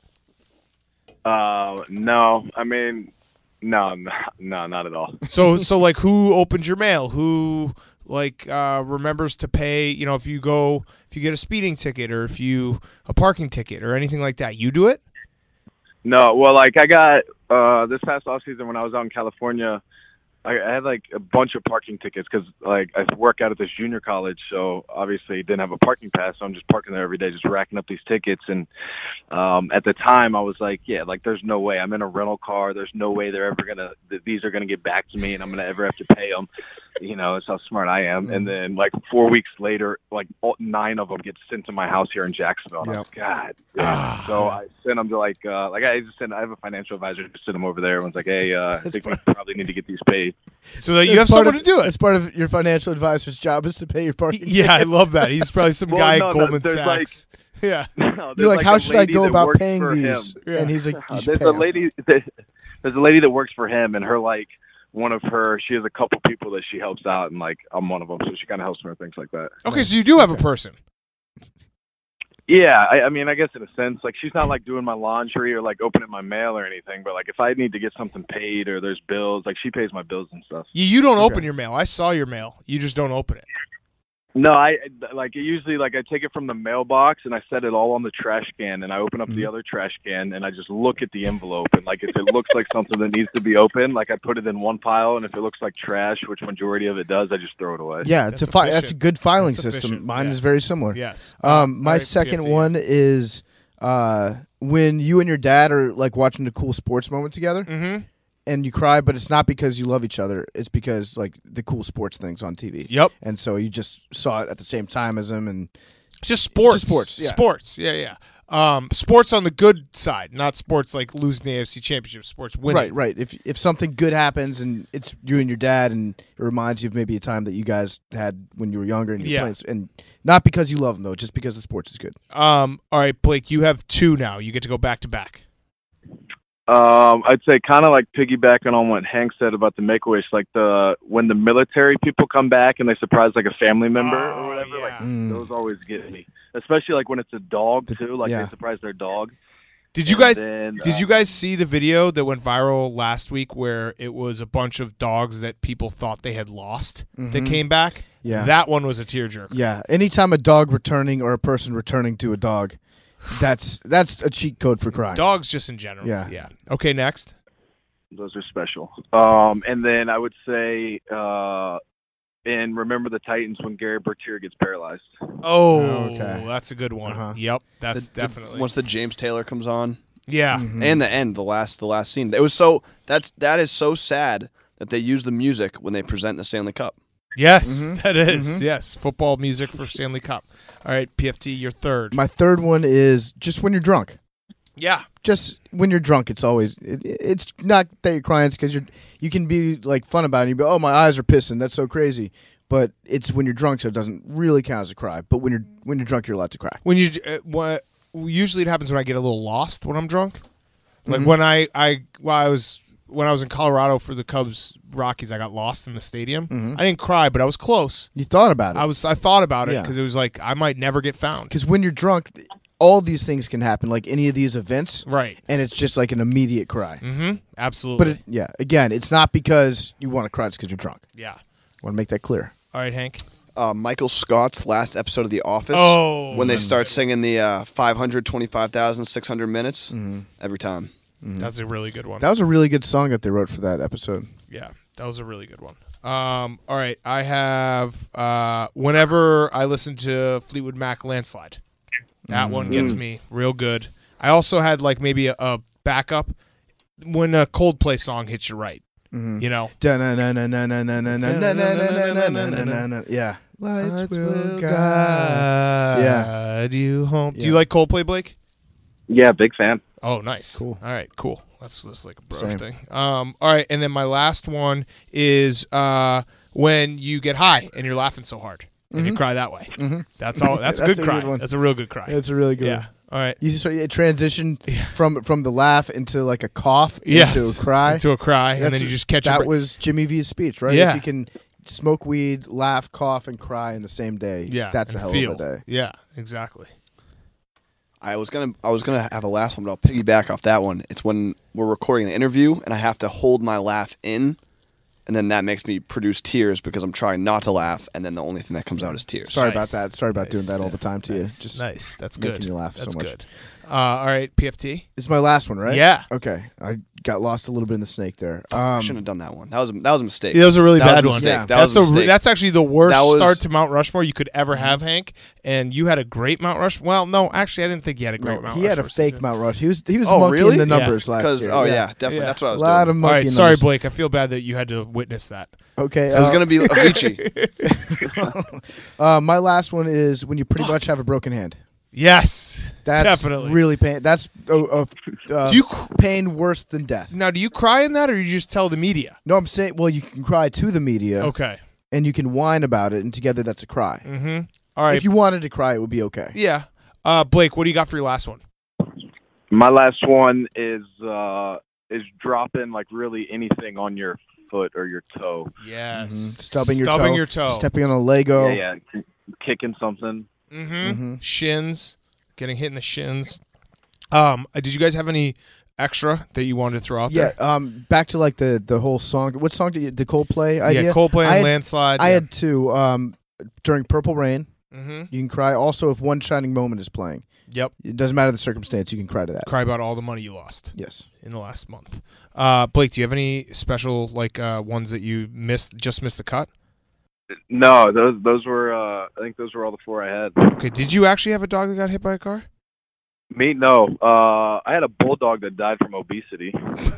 Uh, no, I mean, no, no, no, not at all. So, so like, who opens your mail? Who like uh, remembers to pay? You know, if you go, if you get a speeding ticket, or if you a parking ticket, or anything like that, you do it. No, well, like I got uh, this past off season when I was out in California, I, I had like a bunch of parking tickets because like I work out at this junior college, so obviously didn't have a parking pass, so I'm just parking there every day, just racking up these tickets. And um, at the time, I was like, yeah, like there's no way I'm in a rental car. There's no way they're ever gonna th- these are gonna get back to me, and I'm gonna ever have to pay them. You know, that's how smart I am. And then like four weeks later, like all, nine of them get sent to my house here in Jacksonville. And I was like, God. damn. So I sent them to like, uh, like I just sent, I have a financial advisor to send them over there. Everyone's like, hey, uh, I think we probably need to get these paid. So that you It's have part someone of- to do it. It's part of your financial advisor's job is to pay your parking. Yeah, I tickets. love that. He's probably some Well, guy no, at no, Goldman there's, like- Sachs. yeah. No, there's, You're like, how a should I lady go that about works paying for these? him. And he's like, you Uh, should there's pay a 'em. lady. There's a lady that works for him, and her like one of her. She has a couple people that she helps out, and like I'm one of them, so she kind of helps me with things like that. Okay, so you do have a person. Yeah, I, I mean, I guess in a sense, like she's not like doing my laundry or like opening my mail or anything, but like if I need to get something paid or there's bills, like she pays my bills and stuff. You, you don't Okay. open your mail. I saw your mail. You just don't open it. No, I like usually like I take it from the mailbox and I set it all on the trash can, and I open up the other trash can and I just look at the envelope, and like if it looks like something that needs to be open, like I put it in one pile, and if it looks like trash, which majority of it does, I just throw it away. Yeah, it's That's a fi- that's a efficient. good filing That's system. efficient, Mine yeah. is very similar. Yes. Um, my All right, second P F T. one is uh, when you and your dad are like watching a cool sports moment together, Mm-hmm. and you cry, but it's not because you love each other. It's because like the cool sports things on T V. Yep. And so you just saw it at the same time as him, and Just sports. Just sports, yeah. Sports. Yeah, yeah. Um, sports on the good side, not sports like losing the A F C Championship. Sports winning. right, right. If if something good happens and it's you and your dad, and it reminds you of maybe a time that you guys had when you were younger, and you Yeah. playing, and not because you love them though, just because the sports is good. Um. All right, Blake. You have two now. You get to go back to back. Um, I'd say kind of like piggybacking on what Hank said about the Make-A-Wish, like the when the military people come back and they surprise like a family member Oh, or whatever. yeah. Like Mm. those always get me, especially like when it's a dog too. Like yeah. they surprise their dog. Did you And guys? then, Did uh, you guys see the video that went viral last week where it was a bunch of dogs that people thought they had lost that Mhm. came back? Yeah. That one was a tearjerker. Yeah, anytime a dog returning or a person returning to a dog, that's that's a cheat code for crying. Dogs just in general. Yeah. Yeah. Okay, next. Those are special. Um, and then I would say, uh, and remember the Titans when Gary Bertier gets paralyzed. Oh, Okay. that's a good one. Uh-huh. Yep, that's The- the- definitely. once the James Taylor comes on, yeah. Mhm. and the end, the last, the last scene. It was so that's that is so sad that they use the music when they present the Stanley Cup. Yes, Mhm. that is. Mhm. Yes, football music for Stanley Cup. All right, P F T, you're third. My third one is just when you're drunk. yeah. Just when you're drunk, it's always it, it's not that you're crying. It's because you're you can be like fun about it. You be oh my eyes are pissing. That's so crazy. But it's when you're drunk, so it doesn't really count as a cry. But when you're when you're drunk, you're allowed to cry. When you uh, what usually it happens when I get a little lost when I'm drunk. Like Mhm. when I I well, I was when I was in Colorado for the Cubs Rockies, I got lost in the stadium. Mhm. I didn't cry, but I was close. You thought about it I was I thought about it Yeah. because it was like I might never get found. because when you're drunk, all these things can happen. Like any of these events, Right. and it's just like an immediate cry. Mm-hmm. Absolutely. But it, yeah, again, it's not because you want to cry. It's because you're drunk. yeah. I want to make that clear. All right, Hank. Uh, Michael Scott's last episode of The Office. Oh, when they that's start singing the uh, five hundred twenty-five thousand six hundred minutes Mm-hmm. every time. That's a really good one. That was a really good song that they wrote for that episode. Yeah, that was a really good one. Um, all right, I have uh, whenever I listen to Fleetwood Mac Landslide. That one gets me real good. I also had like maybe a, a backup when a Coldplay song hits you right. Mhm. You know, yeah. Lights will guide. guide you home. Do you Yeah. like Coldplay, Blake? Yeah, big fan. Oh, nice. Cool. All right, cool. That's just like a bro Same. thing. Um, all right, and then my last one is uh, when you get high and you're laughing so hard and you cry that way. Mhm. That's all. That's a That's good a cry. good one. That's a real good cry. It's a really good yeah. one. All right. You sort of transition from from the laugh into like a cough Yes. into a cry. Into a cry, and That's- then you just catch. your That breath. was Jimmy V's speech, right? Yeah. If you can smoke weed, laugh, cough, and cry in the same day, yeah. that's a and hell feel. of a day. Yeah. Exactly. I was gonna I was gonna have a last one, but I'll piggyback off that one. It's when we're recording an interview and I have to hold my laugh in, and then that makes me produce tears because I'm trying not to laugh, and then the only thing that comes out is tears. Sorry Nice. about that. Sorry about doing Nice. that all the time to Nice. you. Just nice. That's making good. you laugh so That's much. good. Uh, all right, P F T. It's my last one, right? Yeah. Okay. I got lost a little bit in the snake there. I Um, shouldn't have done that one. That was a, that was a mistake. Yeah, that was a really That was bad a one. mistake. Yeah. That that's was a a mistake. that's actually the worst That was- start to Mount Rushmore you could ever have, Hank. And you had a great Mount Rushmore. Well, no, actually, I didn't think you had a great no, Mount he Rushmore. had a fake season. Mount Rush. He was he was Oh, monkeying really? the Yeah. numbers last Because year. oh yeah, definitely Yeah. that's what I a was lot doing. of All monkey right, sorry, numbers. Blake. I feel bad that you had to witness that. Okay. It was uh, gonna be Avicii. uh, my last one is when you pretty much have a broken hand. Yes, That's definitely. really pain. That's uh, uh, uh, Do you cr- pain worse than death. now? Do you cry in that, or you just tell the media? No, I'm saying, well, you can cry to the media, Okay. and you can whine about it, and together that's a cry. Mm-hmm. All right. If you wanted to cry, it would be okay. yeah. Uh, Blake, what do you got for your last one? My last one is uh, is dropping like really anything on your foot or your toe. Yes. Mhm. Stubbing your Stubbing toe, your toe. stepping on a Lego. Yeah, yeah, kicking something. Mm-hmm. Mhm. Shins, getting hit in the shins. Um, uh, did you guys have any extra that you wanted to throw out Yeah. there? Um. Back to like the the whole song. What song did you? The Coldplay idea. Yeah, Coldplay I and had- Landslide. I yeah. had two. Um. During Purple Rain, Mm-hmm. you can cry. Also, if One Shining Moment is playing, Yep. it doesn't matter the circumstance. You can cry to that. Cry about all the money you lost Yes. in the last month. Uh, Blake, do you have any special like uh, ones that you missed? Just missed the cut. No, those those were uh, I think those were all the four I had. Okay. Did you actually have a dog that got hit by a car? Me, no. Uh, I had a bulldog that died from obesity.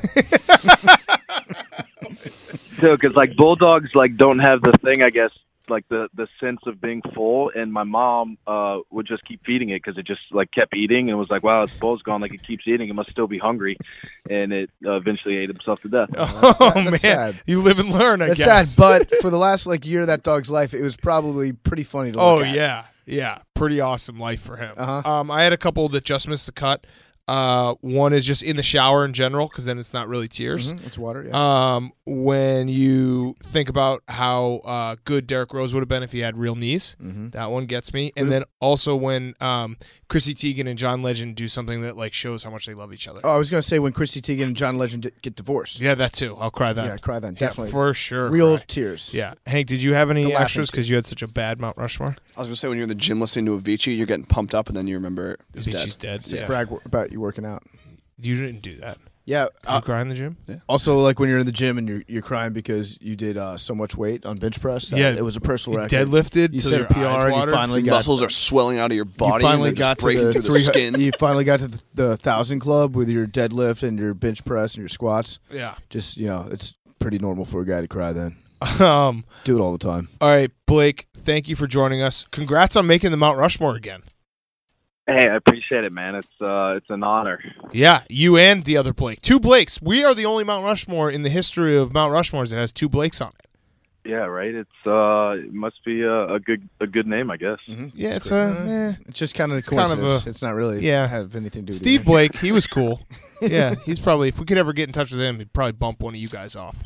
Too, because like bulldogs like don't have the thing, I guess, like the the sense of being full. And my mom uh would just keep feeding it because it just like kept eating and was like, wow, its bowl's gone. Like it keeps eating, it must still be hungry, and it uh, eventually ate himself to death. Oh sad. man, That's sad. you live and learn. I That's guess. sad. But for the last like year of that dog's life, it was probably pretty funny to look Oh at. yeah, yeah, pretty awesome life for him. Uh-huh. Um, I had a couple that just missed the cut. Uh, one is just in the shower in general, because then it's not really tears. Mhm. It's water. Yeah. Um, when you think about how uh, good Derrick Rose would have been if he had real knees, mm-hmm. that one gets me. And then also when um, Chrissy Teigen and John Legend do something that like shows how much they love each other. Oh, I was gonna say when Chrissy Teigen and John Legend di- get divorced. Yeah, that too. I'll cry then. Yeah, cry then. Yeah, Definitely. for sure. Real cry. tears. Yeah, Hank, did you have any The laughing extras because you had such a bad Mount Rushmore? I was gonna say when you're in the gym listening to Avicii, you're getting pumped up, and then you remember he's dead. She's dead. Yeah. Yeah. Brag w- about you working out. You didn't do that. Yeah. Did Uh, you cry in the gym? also, like when you're in the gym and you're you're crying because you did uh, so much weight on bench press. That- Yeah, it was a personal You record. deadlifted You till set your a P R eyes and you watered? finally Your got muscles are swelling out of your body, you finally and they're got just breaking to the through the three, skin. You finally got to the, the thousand club with your deadlift and your bench press and your squats. Yeah. Just you know, it's pretty normal for a guy to cry. Then Um. do it all the time. All right, Blake. Thank you for joining us. Congrats on making the Mount Rushmore again. Hey, I appreciate it, man. It's uh, it's an honor. Yeah, you and the other Blake. Two Blakes. We are the only Mount Rushmore in the history of Mount Rushmores that has two Blakes on it. Yeah, right. It's uh, it must be a, a good a good name, I guess. Yeah, it's a. Eh. It's just kind of a It's kind of coincidence. a- it's not really yeah. have anything to do with Steve it. Blake, he was cool. Yeah, he's probably. If we could ever get in touch with him, he'd probably bump one of you guys off.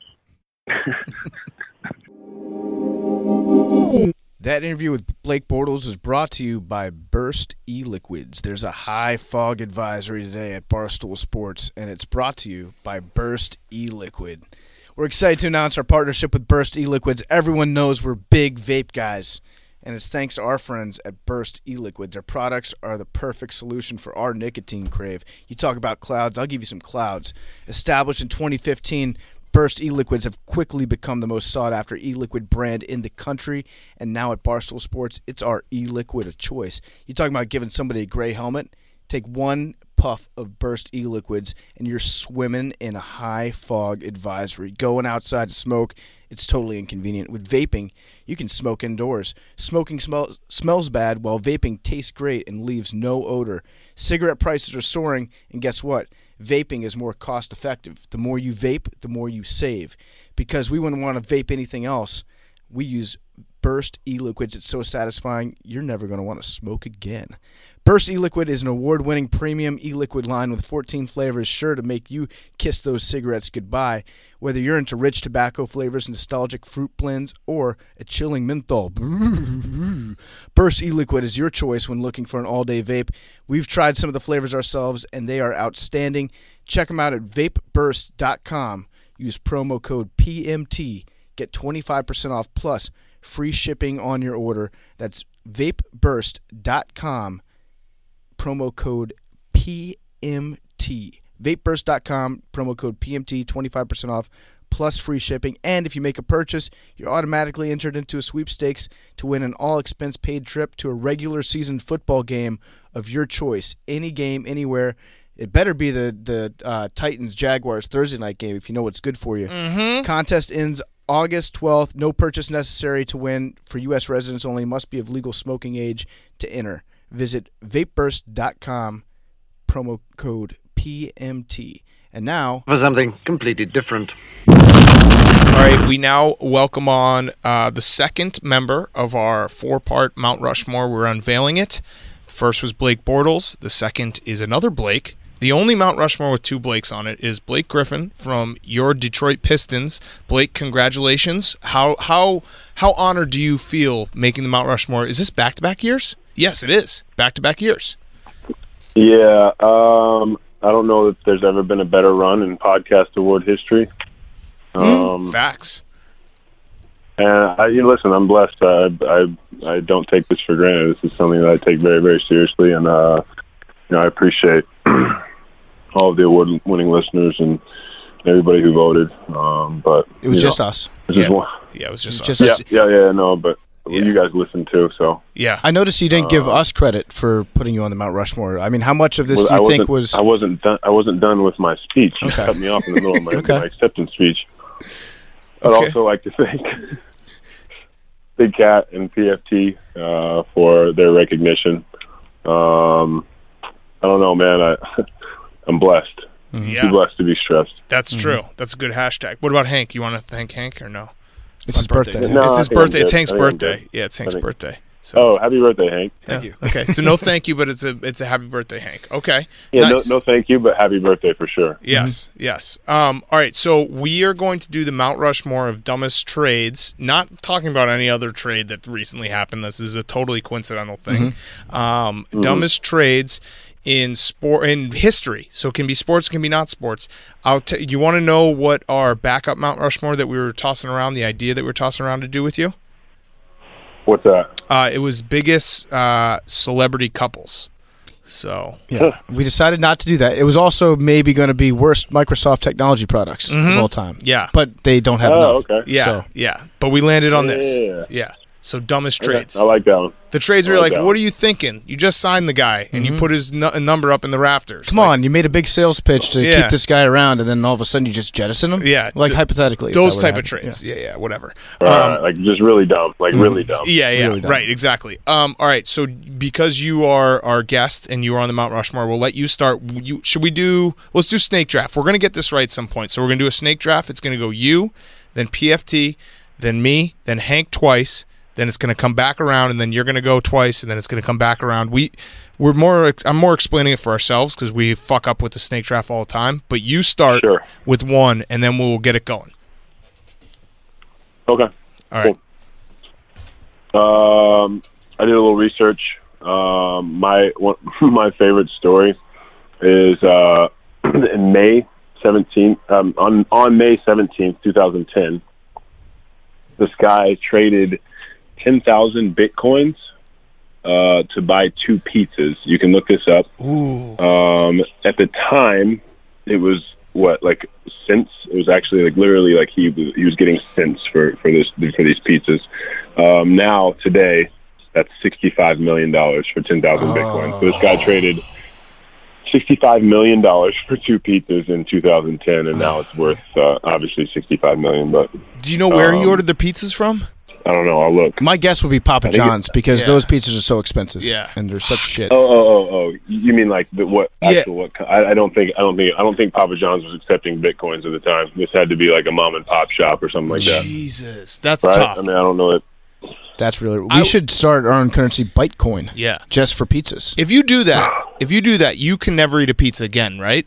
That interview with Blake Bortles was brought to you by Burst E-Liquids. There's a high fog advisory today at Barstool Sports, and it's brought to you by Burst E-Liquid. We're excited to announce our partnership with Burst E-Liquids. Everyone knows we're big vape guys, and it's thanks to our friends at Burst E-Liquid. Their products are the perfect solution for our nicotine crave. You talk about clouds, I'll give you some clouds. Established in twenty fifteen, Burst e-liquids have quickly become the most sought-after e-liquid brand in the country, and now at Barstool Sports, it's our e-liquid of choice. You're talking about giving somebody a gray helmet? Take one puff of Burst e-liquids, and you're swimming in a high fog advisory. Going outside to smoke, it's totally inconvenient. With vaping, you can smoke indoors. Smoking smell, smells bad, while vaping tastes great and leaves no odor. Cigarette prices are soaring, and guess what? Vaping is more cost-effective. The more you vape, the more you save. Because we wouldn't want to vape anything else, we use Burst e-liquids. It's so satisfying, you're never going to want to smoke again. Burst e-liquid is an award-winning premium e-liquid line with fourteen flavors sure to make you kiss those cigarettes goodbye. Whether you're into rich tobacco flavors, nostalgic fruit blends, or a chilling menthol, Burst e-liquid is your choice when looking for an all-day vape. We've tried some of the flavors ourselves, and they are outstanding. Check them out at vape burst dot com. Use promo code P M T. Get twenty-five percent off plus free shipping on your order. That's vape burst dot com. Promo code P M T. vape burst dot com, promo code P M T, twenty-five percent off, plus free shipping. And if you make a purchase, you're automatically entered into a sweepstakes to win an all-expense-paid trip to a regular season football game of your choice. Any game, anywhere. It better be the, the uh, Titans-Jaguars Thursday night game if you know what's good for you. Mm-hmm. Contest ends August twelfth. No purchase necessary to win. For U S residents only. Must be of legal smoking age to enter. Visit vape burst dot com, promo code P M T. And now, for something completely different. All right, we now welcome on uh, the second member of our four-part Mount Rushmore. We're unveiling it. The first was Blake Bortles. The second is another Blake. The only Mount Rushmore with two Blakes on it is Blake Griffin from your Detroit Pistons. Blake, congratulations. How how how honored do you feel making the Mount Rushmore? Is this back-to-back years? Yes, it is. Back-to-back years. Yeah, um, I don't know that there's ever been a better run in podcast award history. Um, Facts. And I, you know, listen, I'm blessed. I, I I don't take this for granted. This is something that I take very, very seriously, and uh, you know, I appreciate all of the award-winning listeners and everybody who voted. Um, but it was you just know, us. This Yeah. is one. Yeah, it was just, Just us. Yeah, yeah, yeah. No, but Yeah. you guys listen too, so. Yeah. I noticed you didn't give Uh, us credit for putting you on the Mount Rushmore. I mean, how much of this Well, do I you wasn't, think was... I wasn't done. I wasn't done with my speech. You Okay. cut me off in the middle of my, Okay. my acceptance speech. I'd Okay. also like to thank Big Cat and P F T uh, for their recognition. Um, I don't know, man. I, I'm blessed. Yeah. Too blessed to be stressed. That's true. That's a good hashtag. What about Hank? You want to thank Hank or no? It's his birthday. birthday. No, it's I his think I'm birthday. It's good. Hank's I think I'm birthday. good. Yeah, it's Hank's think- birthday. So, Oh, happy birthday, Hank. Thank yeah. you. Okay, so no thank you, but it's a it's a happy birthday, Hank. Okay. Yeah, Nice. no, no, thank you, but happy birthday for sure. Yes, yes. Um, all right, so we are going to do the Mount Rushmore of dumbest trades. Not talking about any other trade that recently happened. This is a totally coincidental thing. Um, Dumbest trades in sport in history. So it can be sports, it can be not sports. I'll t- you want to know what our backup Mount Rushmore that we were tossing around, the idea that we were tossing around to do with you? What's that? Uh, it was biggest uh, celebrity couples. So Yeah, we decided not to do that. It was also maybe going to be worst Microsoft technology products of all time. yeah, But they don't have Oh, enough. okay. yeah, So- yeah. But we landed on this. Yeah. Yeah. So dumbest Okay, trades. I like that one. The trades were I like like, that what one. are you thinking? You just signed the guy, and you put his nu- number up in the rafters. Come Like, on, you made a big sales pitch to Yeah. keep this guy around, and then all of a sudden you just jettison him? Yeah, Like th- hypothetically. if Those that type would of happen. trades. Yeah, yeah, whatever. Uh, Um, like just really dumb. Like really dumb. yeah, yeah, really dumb. right, exactly. Um, all right, so because you are our guest and you are on the Mount Rushmore, we'll let you start. You should we do? Let's do snake draft. We're gonna get this right some point. So we're gonna do a snake draft. It's gonna go you, then P F T, then me, then Hank twice. Then it's going to come back around, and then you're going to go twice, and then it's going to come back around. We, we're more. I'm more explaining it for ourselves because we fuck up with the snake draft all the time. But you start Sure. with one, and then we'll get it going. Okay. All right. Um, I did a little research. Um, my one, my favorite story is uh, in May seventeenth. Um, on on May seventeenth, two thousand ten, this guy traded ten thousand bitcoins uh, to buy two pizzas. You can look this up. Ooh. Um, at the time, it was what like cents. It was actually like literally like he was he was getting cents for for this for these pizzas. Um, now today, that's sixty-five million dollars for ten thousand Oh. Bitcoin. So this guy traded sixty-five million dollars for two pizzas in two thousand ten, and now it's worth uh, obviously sixty-five million dollars. But Do you know where he Um, ordered the pizzas from? I don't know. I'll look. My guess would be Papa I think it- John's because Yeah. those pizzas are so expensive. Yeah. and they're such shit. Oh, oh, oh, oh! You mean like the what? Yeah. Actual what? I, I don't think I don't think I don't think Papa John's was accepting bitcoins at the time. This had to be like a mom and pop shop or something like that, Jesus, that's right? tough. I mean, I don't know it. That's really. We I- should start our own currency, Bytecoin. Yeah. just for pizzas. If you do that, if you do that, you can never eat a pizza again, right?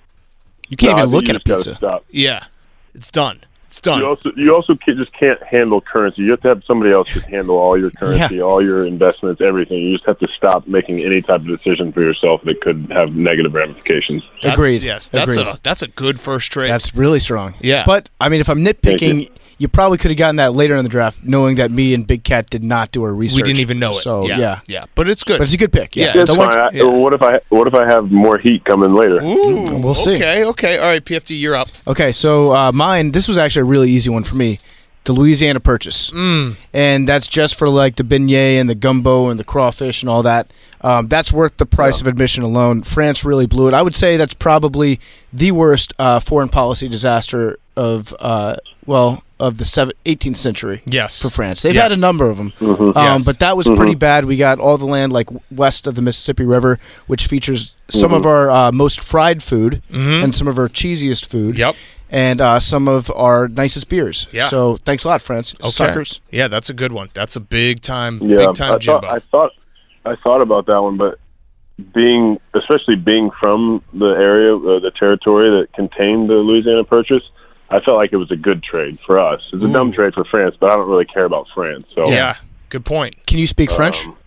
You can't No, I even think look you at a just gotta pizza. Stop. Yeah, it's done. It's done. You also you also ca- just can't handle currency. You have to have somebody else just handle all your currency, Yeah. all your investments, everything. You just have to stop making any type of decision for yourself that could have negative ramifications. That- Agreed. Yes, that's Agreed. a that's a good first trade. That's really strong. Yeah. But, I mean, if I'm Thank nitpicking, you. you. probably could have gotten that later in the draft, knowing that me and Big Cat did not do our research. we didn't even know it. So, yeah, yeah. yeah, but it's good. But it's a good pick. Yeah. Yeah, That's The one- fine. I, yeah. What if I what if I have more heat coming later? Ooh, We'll see. Okay, okay, all right, P F T, you're up. Okay, so uh, mine, this was actually a really easy one for me. The Louisiana Purchase. Mm. And that's just for like the beignet and the gumbo and the crawfish and all that. Um, that's worth the price of admission alone. France really blew it. I would say that's probably the worst uh, foreign policy disaster of, uh, well, of the seven, eighteenth century Yes, for France. They've Yes. had a number of them. Mhm. Um, Yes. But that was pretty bad. We got all the land like west of the Mississippi River, which features some of our uh, most fried food Mhm. and some of our cheesiest food. Yep. And uh, some of our nicest beers. Yeah. So thanks a lot, France. Okay. Suckers. Yeah, that's a good one. That's a big time, Yeah, big time I Jimbo. thought, I thought I thought about that one, but being especially being from the area, uh, the territory that contained the Louisiana Purchase, I felt like it was a good trade for us. It's a Ooh. dumb trade for France, but I don't really care about France. So yeah, good point. Can you speak French? um,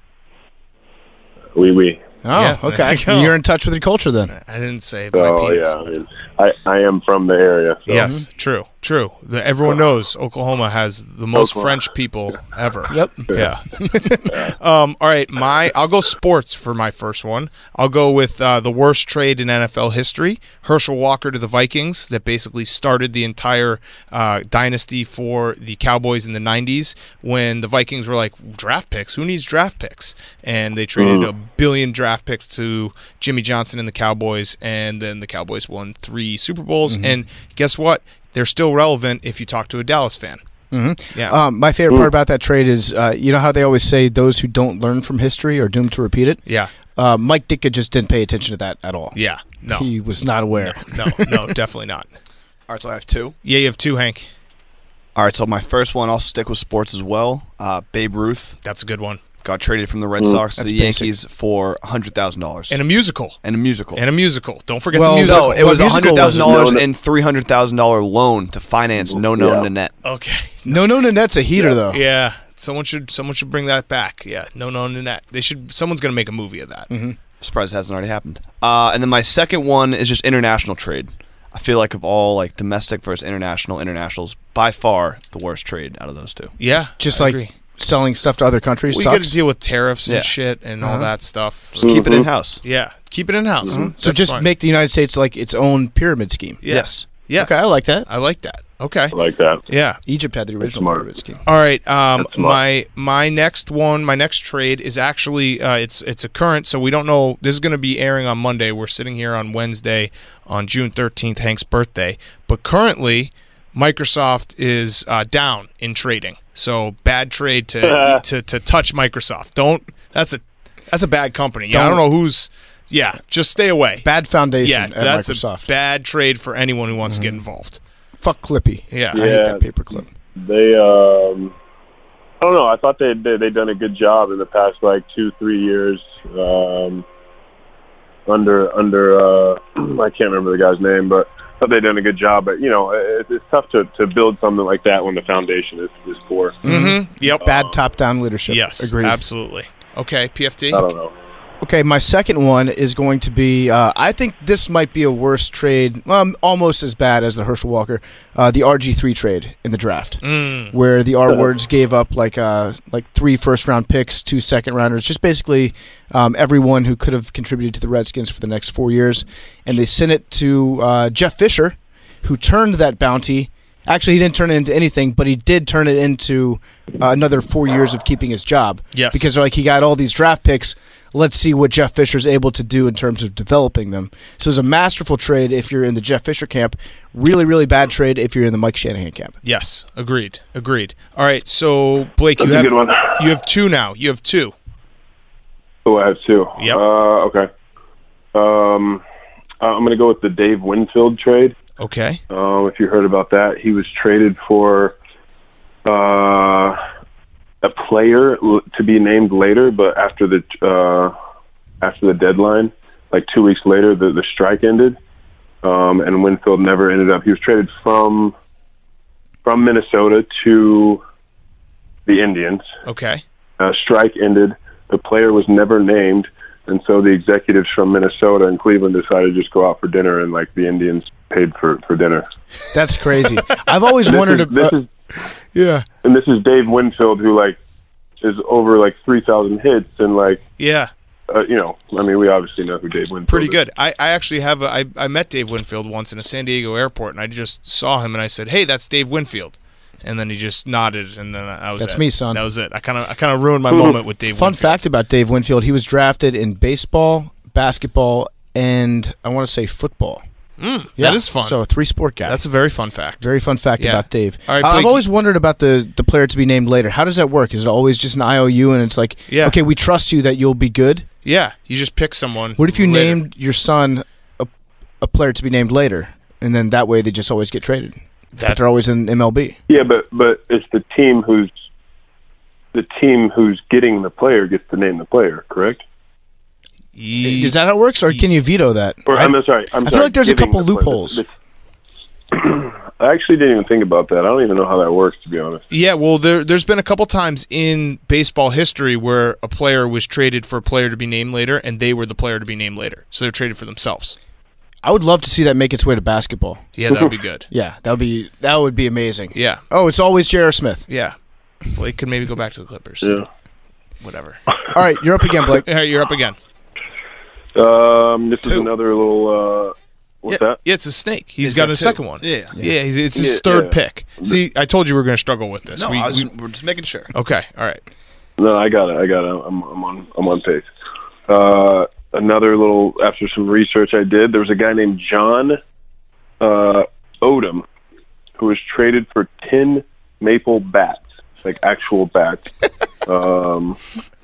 oui, oui. Oh, yeah, there okay. you go. You're in touch with the culture then. I didn't say my So penis. yeah, I, mean, I I am from the area. So. Yes, true, true. The, everyone knows Oklahoma has the most Oklahoma. French people ever. Yep. Yeah. um, all right, my I'll go sports for my first one. I'll go with uh, the worst trade in N F L history: Herschel Walker to the Vikings. That basically started the entire uh, dynasty for the Cowboys in the nineties when the Vikings were like, draft picks. Who needs draft picks? And they traded a billion draft picks to Jimmy Johnson and the Cowboys, and then the Cowboys won three Super Bowls. And guess what? They're still relevant if you talk to a Dallas fan. Mm-hmm. Yeah. Um, my favorite part about that trade is, uh, you know how they always say those who don't learn from history are doomed to repeat it? yeah. Uh, Mike Ditka just didn't pay attention to that at all. Yeah. No. He was not aware. No, no, definitely not. All right, so I have two. Yeah, you have two, Hank. All right, so my first one, I'll stick with sports as well. Uh, Babe Ruth That's a good one. got traded from the Red Sox to That's the basic. Yankees for one hundred thousand dollars. And a musical. And a musical. And a musical. Don't forget Well, the musical. no, it What was a musical hundred thousand dollars was it? and three hundred thousand dollar loan to finance No No Yeah. Nanette. Okay. No, no, Nanette's a heater, though. Yeah. Someone should someone should bring that back. Yeah. No, no, Nanette. They should. Someone's gonna make a movie of that. Mm-hmm. Surprised it hasn't already happened. Uh, and then my second one is just international trade. I feel like of all like domestic versus international, internationals by far the worst trade out of those two. Yeah. Just I like agree. selling stuff to other countries we got sucks. to deal with tariffs and Yeah. shit and all that stuff. Just keep it in house. Yeah. Keep it in house. Mm-hmm. So just make the United States like its own pyramid scheme. Yes. Yes. Okay, I like that. I like that. Okay. I like that. Yeah. Egypt had the original smart. pyramid scheme. All right. Um, That's smart. my my next one, my next trade is actually uh, it's it's a current, so we don't know. This is going to be airing on Monday. We're sitting here on Wednesday, on June thirteenth, Hank's birthday. But currently, Microsoft is uh, down in trading. So bad trade to to to touch Microsoft. Don't. That's a that's a bad company. Yeah, I don't know who's. Yeah, just stay away. Bad foundation Yeah, at that's Microsoft. a bad trade for anyone who wants to get involved. Fuck Clippy. Yeah. I hate Yeah. that paperclip. They, um, I don't know. I thought they they they'd done a good job in the past like two three years. Um, under under uh, I can't remember the guy's name, but I thought they'd done a good job. But you know, it, it's tough to, to build something like that when the foundation is, is poor. Mm-hmm. Yep. Bad top-down leadership. Yes. Agreed. Absolutely. Okay. P F T. I don't know. Okay, my second one is going to be, uh, I think this might be a worse trade, um, almost as bad as the Herschel Walker, uh, the R G three trade in the draft, Mm. where the R-Words gave up like uh, like three first-round picks, two second-rounders, just basically um, everyone who could have contributed to the Redskins for the next four years, and they sent it to uh, Jeff Fisher, who turned that bounty. Actually, he didn't turn it into anything, but he did turn it into uh, another four years of keeping his job. Yes. Because like he got all these draft picks. Let's see what Jeff Fisher's able to do in terms of developing them. So it's a masterful trade if you're in the Jeff Fisher camp. Really, really bad trade if you're in the Mike Shanahan camp. Yes, agreed, agreed. All right, so Blake, you That's a have good one. you have two now. You have two. Oh, I have two. Yep. Uh, okay. Um, uh, I'm going to go with the Dave Winfield trade. Okay. Um, if you heard about that, he was traded for uh, a player l- to be named later, but after the uh, after the deadline, like two weeks later, the, the strike ended, um, and Winfield never ended up. He was traded from from Minnesota to the Indians. Okay. Uh, strike ended. The player was never named, and so the executives from Minnesota and Cleveland decided to just go out for dinner, and like the Indians paid for, for dinner. That's crazy. I've always This wondered. is, this uh, is Yeah. and this is Dave Winfield, who like is over like three thousand hits, and like Yeah. uh, you know, I mean, we obviously know who Dave Winfield Pretty is. good. I, I actually have a, I, I met Dave Winfield once in a San Diego airport, and I just saw him, and I said, "Hey, that's Dave Winfield," and then he just nodded, and then I was That's it. me, son. That was it. I kind of I kind of ruined my moment with Dave. Fun Winfield. fact about Dave Winfield: he was drafted in baseball, basketball, and I want to say football. Mm, Yeah, that is fun. So a three-sport guy. That's a very fun fact. Very fun fact Yeah. about Dave. All right, Uh, I've Blake, always wondered about the, the player to be named later. How does that work? Is it always just an I O U and it's like, Yeah. okay, we trust you that you'll be good? Yeah, you just pick someone. What if you later. named your son a, a player to be named later, and then that way they just always get traded? But that? they're always in M L B. Yeah, but but it's the team who's the team who's getting the player gets to name the player, correct? Ye- Is that how it works, or can you veto that? Or I, I'm sorry. I'm I feel sorry, like there's a giving couple the player- loopholes. the- I actually didn't even think about that. I don't even know how that works, to be honest. Yeah, well, there, there's been a couple times in baseball history where a player was traded for a player to be named later, and they were the player to be named later. So they're traded for themselves. I would love to see that make its way to basketball. Yeah, that would be good. Yeah, that would be that would be amazing. Yeah, Oh, it's always J R. Smith. yeah. Blake could maybe go back to the Clippers. Yeah. Whatever. All right, you're up again, Blake. All right, you're up again. Um, this is Two. another little. Uh, what's yeah, that? yeah, it's a snake. He's He's got, got a two. second one. Yeah. Yeah, he's, it's his Yeah, third yeah. pick. See, I told you we were going to struggle with this. No, we, I was, we- we're just making sure. okay, all right. No, I got it. I got it. I'm, I'm on. I'm on pace. Uh, another little. After some research I did, there was a guy named John uh, Odom who was traded for ten maple bats, like actual bats, um,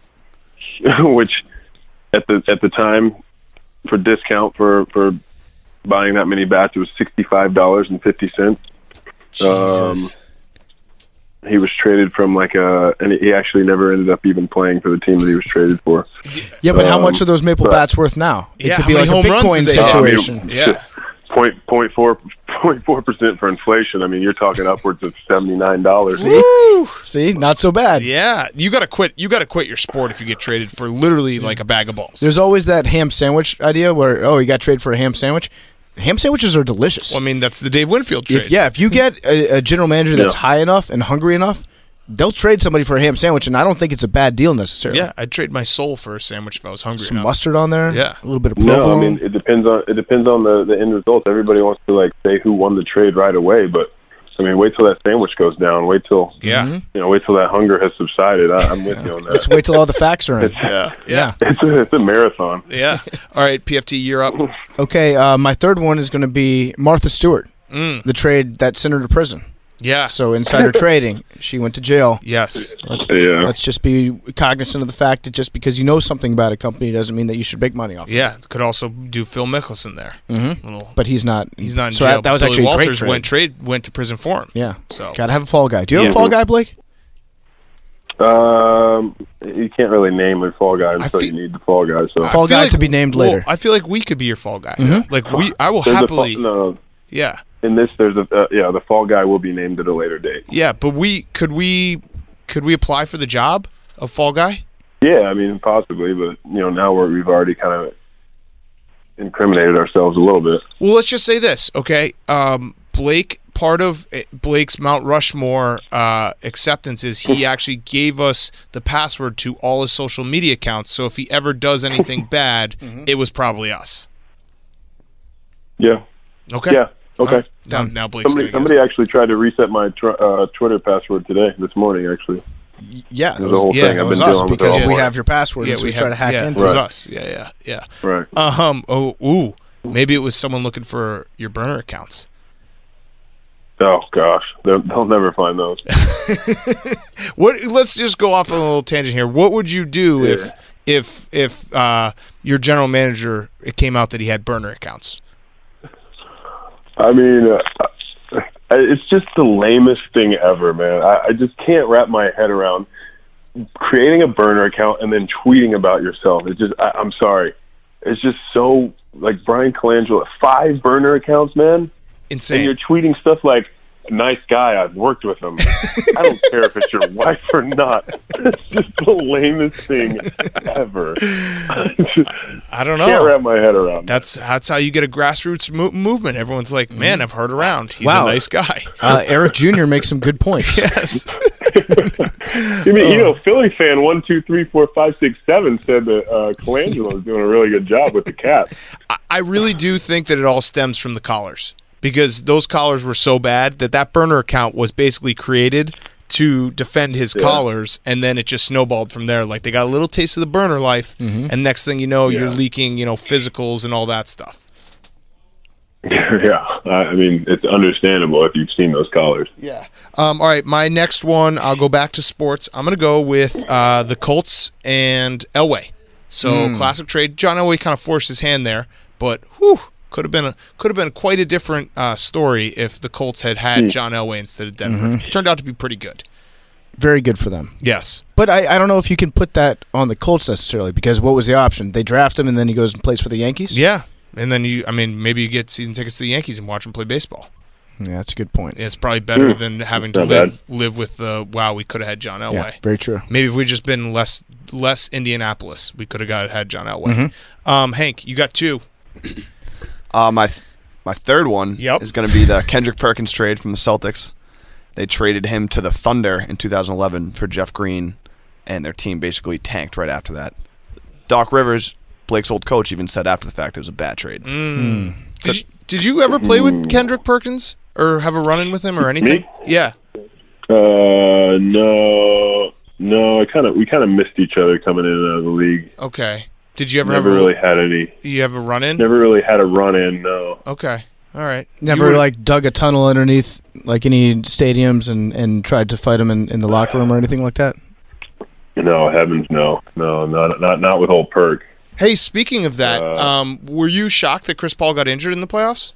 which at the at the time for discount for for buying that many bats, it was sixty five dollars and fifty cents. Jesus. He was traded from like a, and he actually never ended up even playing for the team that he was traded for. Yeah, but how Um, much are those maple but- bats worth now? It Yeah, could how be many like home a runs Bitcoin did they have? situation. yeah. Point point four point four percent for inflation. I mean, you're talking upwards of seventy nine dollars. See? See, not so bad. Yeah, you got to quit. You got to quit your sport if you get traded for literally like a bag of balls. There's always that ham sandwich idea where, oh, you got traded for a ham sandwich. Ham sandwiches are delicious. Well, I mean, that's the Dave Winfield trade. If, yeah, if you get a, a general manager that's Yeah. high enough and hungry enough, they'll trade somebody for a ham sandwich, and I don't think it's a bad deal necessarily. Yeah, I'd trade my soul for a sandwich if I was hungry Some enough. mustard on there. Yeah. A little bit of No, I provolone. mean it depends on it depends on the the end result. Everybody wants to like say who won the trade right away, but I mean, wait till that sandwich goes down. Wait till Yeah. you know, wait till that hunger has subsided. I, I'm with you on that. Let's wait till all the facts are in. Yeah. Yeah. It's a, it's a marathon. Yeah. All right, P F T, you're up. Okay, uh, my third one is going to be Martha Stewart, Mm. the trade that sent her to prison. Yeah. So insider trading, she went to jail. Yes. Let's, Yeah. let's just be cognizant of the fact that just because you know something about a company doesn't mean that you should make money off it. Yeah. Could also do Phil Mickelson there. Mm-hmm. Little. But he's not. He's not in so jail. That, that was Billy actually a great Walters trade. went trade went to prison for him. Yeah. So Got to have a fall guy. Do you have Yeah. a fall guy, Blake? Um, you can't really name a fall guy until feel- you need the fall guy. So I Fall feel guy to be named well, later. I feel like we could be your fall guy. Mhm. Like we, I will there's a fall, happily. no. Yeah. In this, there's a uh, yeah. The fall guy will be named at a later date. Yeah, but we could we could we apply for the job of fall guy? Yeah, I mean, possibly, but you know, now we're, we've already kind of incriminated ourselves a little bit. Well, let's just say this, okay? Um, Blake, part of Blake's Mount Rushmore uh, acceptance is he actually gave us the password to all his social media accounts. So if he ever does anything bad, mm-hmm. it was probably us. Yeah. Okay. Yeah. Okay. Right. Now, now Blake's somebody somebody actually tried to reset my tr- uh, Twitter password today, this morning, actually. Yeah, it was, the whole yeah, thing. it I've was been us dealing with because it all we morning. have your password, yeah, so we we have, try to hack yeah, into it was it. us. Yeah, yeah, yeah. Right. Um. Oh, ooh. Maybe it was someone looking for your burner accounts. Oh gosh, they'll, they'll never find those. What? Let's just go off on a little tangent here. What would you do Yeah. if if if uh, your general manager, it came out that he had burner accounts? I mean, uh, it's just the lamest thing ever, man. I, I just can't wrap my head around creating a burner account and then tweeting about yourself. It's just, I, I'm sorry, it's just so like Brian Colangelo, five burner accounts, man. Insane. And you're tweeting stuff like, nice guy, I've worked with him. I don't care if it's your wife or not. It's just the lamest thing ever. I, just I don't know. Can't wrap my head around it. That's that's how you get a grassroots mo- movement. Everyone's like, man, I've heard around. He's Wow. a nice guy. Uh, Eric Junior makes some good points. Yes. You mean, you know, Philly fan one, two, three, four, five, six, seven said that uh, Colangelo is doing a really good job with the Cats. I, I really do think that it all stems from the collars, because those collars were so bad that that burner account was basically created to defend his Yeah. collars, and then it just snowballed from there. Like, they got a little taste of the burner life, Mm-hmm. and next thing you know, Yeah. you're leaking, you know, physicals and all that stuff. Yeah, I mean, it's understandable if you've seen those collars. Yeah. Um, all right, my next one, I'll go back to sports. I'm going to go with uh, the Colts and Elway. So, classic trade. John Elway kind of forced his hand there, but whew, could have been a could have been quite a different uh, story if the Colts had had John Elway instead of Denver. Turned out to be pretty good. Very good for them. Yes. But I, I don't know if you can put that on the Colts necessarily, because what was the option? They draft him and then he goes and plays for the Yankees? Yeah. And then you, I mean, maybe you get season tickets to the Yankees and watch them play baseball. Yeah, that's a good point. It's probably better than having to Not live live with the, wow, we could have had John Elway. Yeah, very true. Maybe if we just been less less Indianapolis, we could have got had John Elway. Um, Hank, you got two. Uh, my th- my third one Yep. is going to be the Kendrick Perkins trade from the Celtics. They traded him to the Thunder in two thousand eleven for Jeff Green, and their team basically tanked right after that. Doc Rivers, Blake's old coach, even said after the fact it was a bad trade. Mm. Did, you, did you ever play with Kendrick Perkins or have a run-in with him or anything? Me? Yeah. Uh, no, no. I kind of we kind of missed each other coming in and out of the league. Okay. Did you ever Never have a, really had any. you have a run-in? Never really had a run in. No. Okay. All right. Never You were- like dug a tunnel underneath like any stadiums and, and tried to fight him in, in the locker room or anything like that? No, heavens, no, no, not not not with old Perk. Hey, speaking of that, Uh, um, were you shocked that Chris Paul got injured in the playoffs?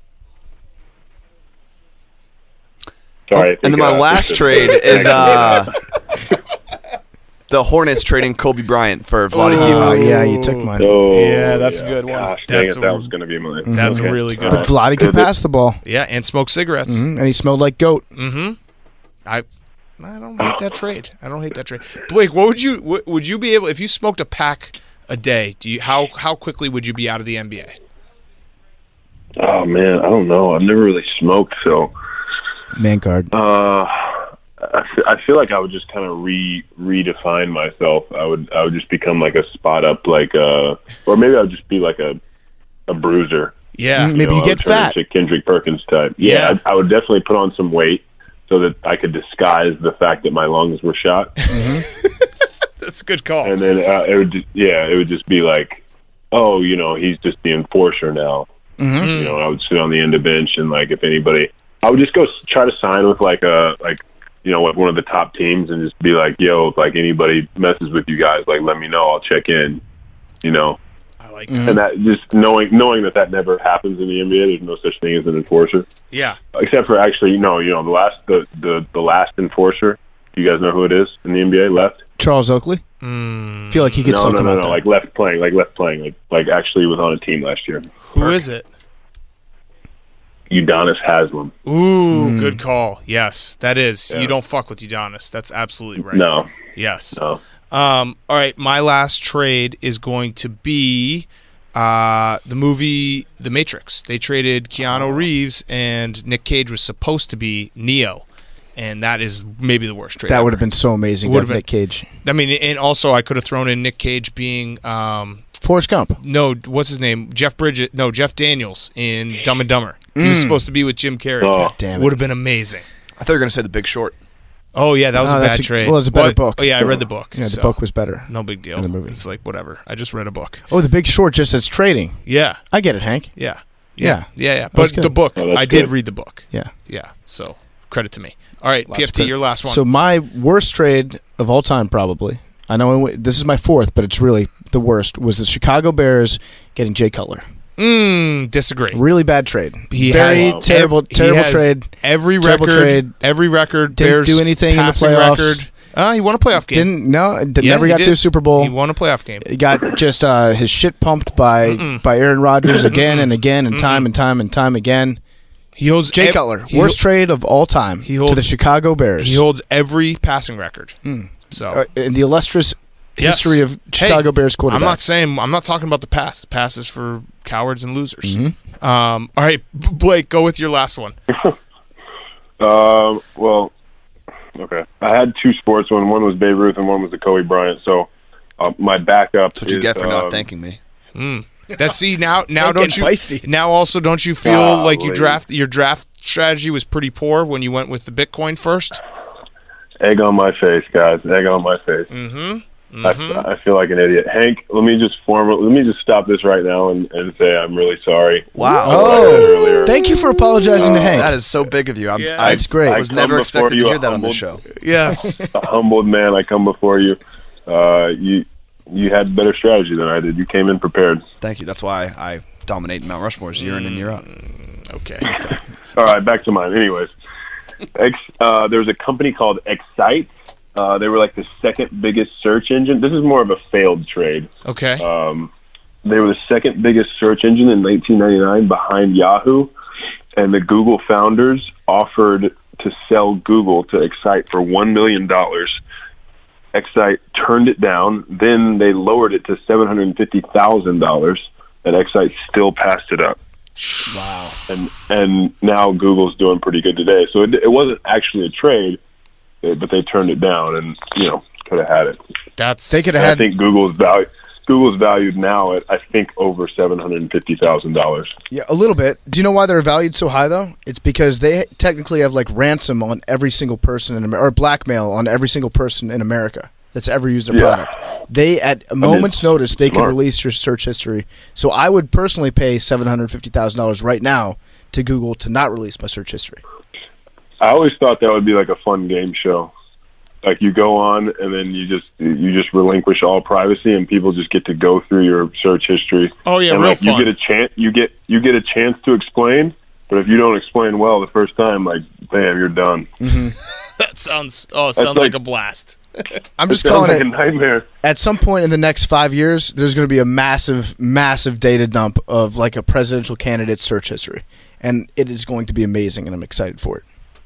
Sorry. I And then think, my uh, last this trade is uh, the Hornets trading Kobe Bryant for Vlade Oh, Divac. yeah, you took mine. Oh, Yeah, that's a good one. Gosh, That's dang a- it, that was going to be mine. That's Okay. a really good All one. right. Vlade could pass the ball, Yeah, and smoke cigarettes. hmm and he smelled like goat. Mm-hmm. I I don't hate that trade. I don't hate that trade. Blake, what would you what, would you be able if you smoked a pack a day? Do you how how quickly would you be out of the N B A? Oh man, I don't know. I've never really smoked, so Man guard. uh, I, f- I feel like I would just kind of re redefine myself. I would I would just become like a spot up, like uh, or maybe I would just be like a a bruiser. Yeah. Mm, Maybe know, you I get would turn fat. into Kendrick Perkins type. Yeah. Yeah, I, I would definitely put on some weight so that I could disguise the fact that my lungs were shot. That's a good call. And then uh, it would just, yeah, it would just be like, oh, you know, he's just the enforcer now. Mm-hmm. You know, I would sit on the end of bench and like if anybody, I would just go s- try to sign with like a like you know like one of the top teams and just be like, yo, if like anybody messes with you guys, like let me know, I'll check in. You know, I like Mm-hmm. that. and that just knowing knowing that that never happens in the N B A. There's no such thing as an enforcer, Yeah. except for actually, no, you know, the last the the, the last enforcer. Do you guys know who it is in the N B A? Left. Charles Oakley. Mm, I feel like he could No, still no, come no, out no. there. Like left playing, like left playing, like like actually was on a team last year. who is it? Udonis Haslem. Ooh, Hmm. good call. Yes, that is. Yeah. You don't fuck with Udonis. That's absolutely right. No, Yes. no. Um, all right, my last trade is going to be uh, the movie The Matrix. They traded Keanu Reeves, and Nick Cage was supposed to be Neo, and that is maybe the worst trade. That ever. would have been so amazing. Would have Nick Cage. I mean, and also I could have thrown in Nick Cage being um, Forrest Gump. no, what's his name? Jeff Bridges. No, Jeff Daniels in Dumb and Dumber. He was supposed to be with Jim Carrey. Oh. Damn it. Would have been amazing. I thought you were gonna say The Big Short. Oh yeah, that was No, a that's bad a- trade. well, it's a better What? book. Oh yeah, I read the book. Yeah, the so book was better. no big deal. than the movie. It's like whatever. I just read a book. Oh, The Big Short just as trading. Yeah, I get it, Hank. yeah, Yeah. yeah, yeah. That's But good. the book, Oh, that's I did good. read the book. Yeah. Yeah, so credit to me. All right, Lots P of F T, credit. your last one. So my worst trade of all time, probably. I know I went- this is my fourth, but it's really the worst. Was the Chicago Bears getting Jay Cutler? mm, disagree. Really bad trade. He Very has terrible, ev- he terrible has trade. Every Terrible record, trade. every record. Didn't Bears do anything in the passing playoffs. Record. Uh, he won a playoff game. Didn't no, did, Yeah, never he got did. to a Super Bowl. He won a playoff game. He got just uh, his shit pumped by Mm-mm. by Aaron Rodgers again and again and time and time and time again. He holds Jay ev- Cutler, he worst hol- trade of all time he to holds- the Chicago Bears. He holds every passing record. So uh, in the illustrious Yes. history of Chicago Hey, Bears quarterback. I'm not saying I'm not talking about the past. The past is for cowards and losers. Mm-hmm. Um, all right, B- Blake, go with your last one. Um, well, okay. I had two sports. One one was Babe Ruth and one was the Kobe Bryant. So uh, my backup That's what you is, get for um, not thanking me. That's see now now Don't don't get you feisty. now also don't you feel like you Golly. draft your draft strategy was pretty poor when you went with the Bitcoin first? Egg on my face, guys. Egg on my face. Mm-hmm. I, I feel like an idiot. Hank, let me just form. Let me just stop this right now and, and say I'm really sorry. Wow. Oh, thank you for apologizing to Hank. That is so big of you. I'm, Yeah. I, That's great. I was I never come expecting before to you hear that on the humbled. show. Yes. A humbled man, I come before you. Uh, you you had better strategy than I did. You came in prepared. Thank you. That's why I dominate Mount Rushmore's year in and year out. Okay. All right, back to mine. Anyways, X, uh, there was a company called Excite. Uh, they were like the second biggest search engine. This is more of a failed trade. Okay. Um, they were the second biggest search engine in nineteen ninety-nine behind Yahoo, and the Google founders offered to sell Google to Excite for one million dollars. Excite turned it down. Then they lowered it to seven hundred fifty thousand dollars, and Excite still passed it up. Wow. And and now Google's doing pretty good today. So it, it wasn't actually a trade, uh, but they turned it down, and you know could have had it. That's They could And have I had. think Google's value Google's valued now at I think over seven hundred fifty thousand dollars. Yeah, a little bit. Do you know why they're valued so high, though? It's because they technically have like ransom on every single person in America, or blackmail on every single person in America that's ever used their Yeah. product. They, at a moment's notice, they can smart. release your search history. So I would personally pay seven hundred fifty thousand dollars right now to Google to not release my search history. I always thought that would be like a fun game show. Like you go on and then you just you just relinquish all privacy and people just get to go through your search history. Oh, yeah, and real like fun. you get a chance you get you get a chance to explain, but if you don't explain well the first time, like bam, you're done. that sounds oh, it sounds like, like- a blast. I'm It just sounds calling like it. a nightmare. At some point in the next five years, there's going to be a massive, massive data dump of like a presidential candidate's search history, and it is going to be amazing, and I'm excited for it.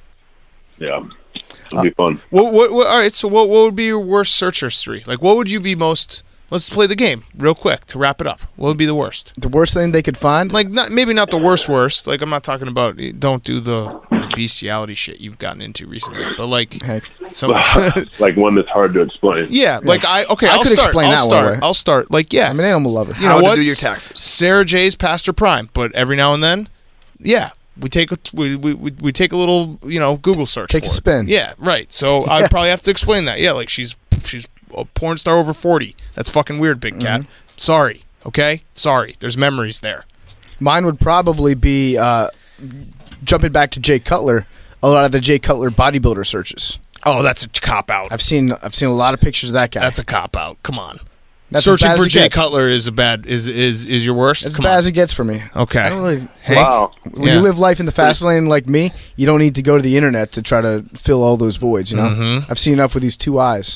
Yeah. It'll be fun. What, what, what, all right, so what, what would be your worst search history? Like, what would you be most? Let's play the game real quick to wrap it up. What would be the worst? The worst thing they could find, Like, not maybe not the worst worst. Like, I'm not talking about don't do the, the bestiality shit you've gotten into recently, but like Hank. some. Like one that's hard to explain. yeah, like I okay. I I'll could start. explain I'll that one start. away. I'll start. Like, yeah, I'm an animal lover. You How know to what? do your taxes. Sarah J's past her prime, but every now and then, yeah, we take a we we, we, we take a little you know Google search. Take for a it. spin. Yeah, right. So Yeah. I probably have to explain that. Yeah, like she's she's a porn star over forty. That's fucking weird, big cat. Mm-hmm. Sorry. Okay, sorry. There's memories there. Mine would probably be uh, jumping back to Jay Cutler. A lot of the Jay Cutler bodybuilder searches. Oh, that's a cop out. I've seen I've seen a lot of pictures of that guy. That's a cop out. Come on. That's as Searching bad for as it Jay gets. Cutler is a bad is is is your worst. as Come bad on. as it gets for me. Okay. I don't really. Wow. When Yeah. you live life in the fast lane like me, you don't need to go to the internet to try to fill all those voids. You know, Mhm. I've seen enough with these two eyes.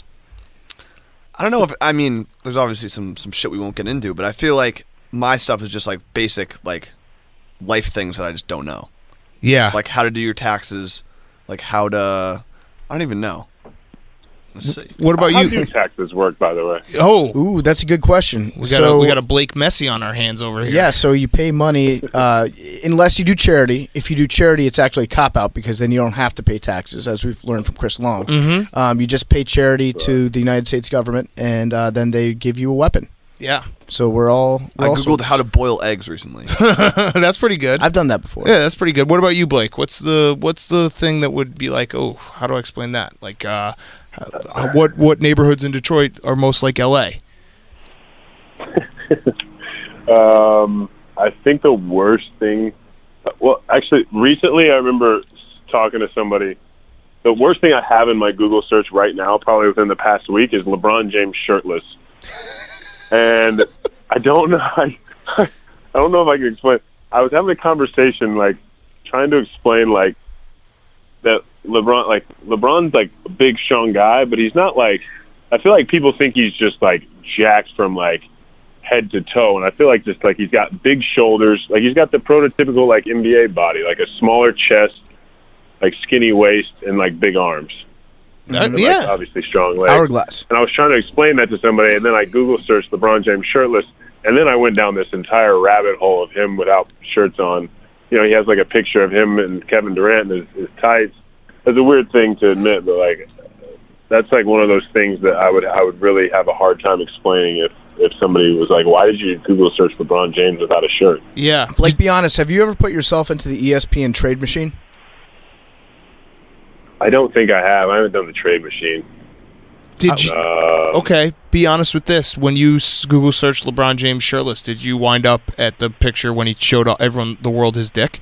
I don't know if I mean there's obviously some some shit we won't get into, but I feel like my stuff is just like basic like life things that I just don't know. Yeah. Like how to do your taxes, like how to I don't even know. Let's see. What about How you? do taxes work, by the way? Oh, Ooh, that's a good question. we got so, a, we got a Blake Messi on our hands over here. Yeah, so you pay money uh, unless you do charity. If you do charity, it's actually a cop-out because then you don't have to pay taxes, as we've learned from Chris Long. Mm-hmm. Um, you just pay charity to the United States government, and uh, then they give you a weapon. Yeah. So we're all we're I all googled soldiers. how to boil eggs recently. That's pretty good. I've done that before. Yeah, that's pretty good. What about you, Blake? What's the what's the thing that would be like? Oh, how do I explain that? Like, uh, uh, what what neighborhoods in Detroit are most like L A? Um, I think the worst thing. Well, actually, recently I remember talking to somebody. The worst thing I have in my Google search right now, probably within the past week, is LeBron James shirtless. And I don't know. I, I don't know if I can explain. I was having a conversation, like trying to explain, like that LeBron, like LeBron's like a big, strong guy, but he's not like. I feel like people think he's just like jacked from like head to toe, and I feel like just like he's got big shoulders, like he's got the prototypical like N B A body, like a smaller chest, like skinny waist, and like big arms. Uh, And, like, yeah. obviously strong legs. Hourglass. And I was trying to explain that to somebody, and then I Google searched LeBron James shirtless, and then I went down this entire rabbit hole of him without shirts on. You know, he has like a picture of him and Kevin Durant in his, his tights. It's a weird thing to admit, but like that's like one of those things that I would I would really have a hard time explaining if if somebody was like, "Why did you Google search LeBron James without a shirt?" Yeah. Like, be honest. Have you ever put yourself into the E S P N trade machine? I don't think I have. I haven't done the trade machine. Did you? Uh, Okay, be honest with this. When you s- Google search LeBron James shirtless, did you wind up at the picture when he showed all- everyone the world his dick?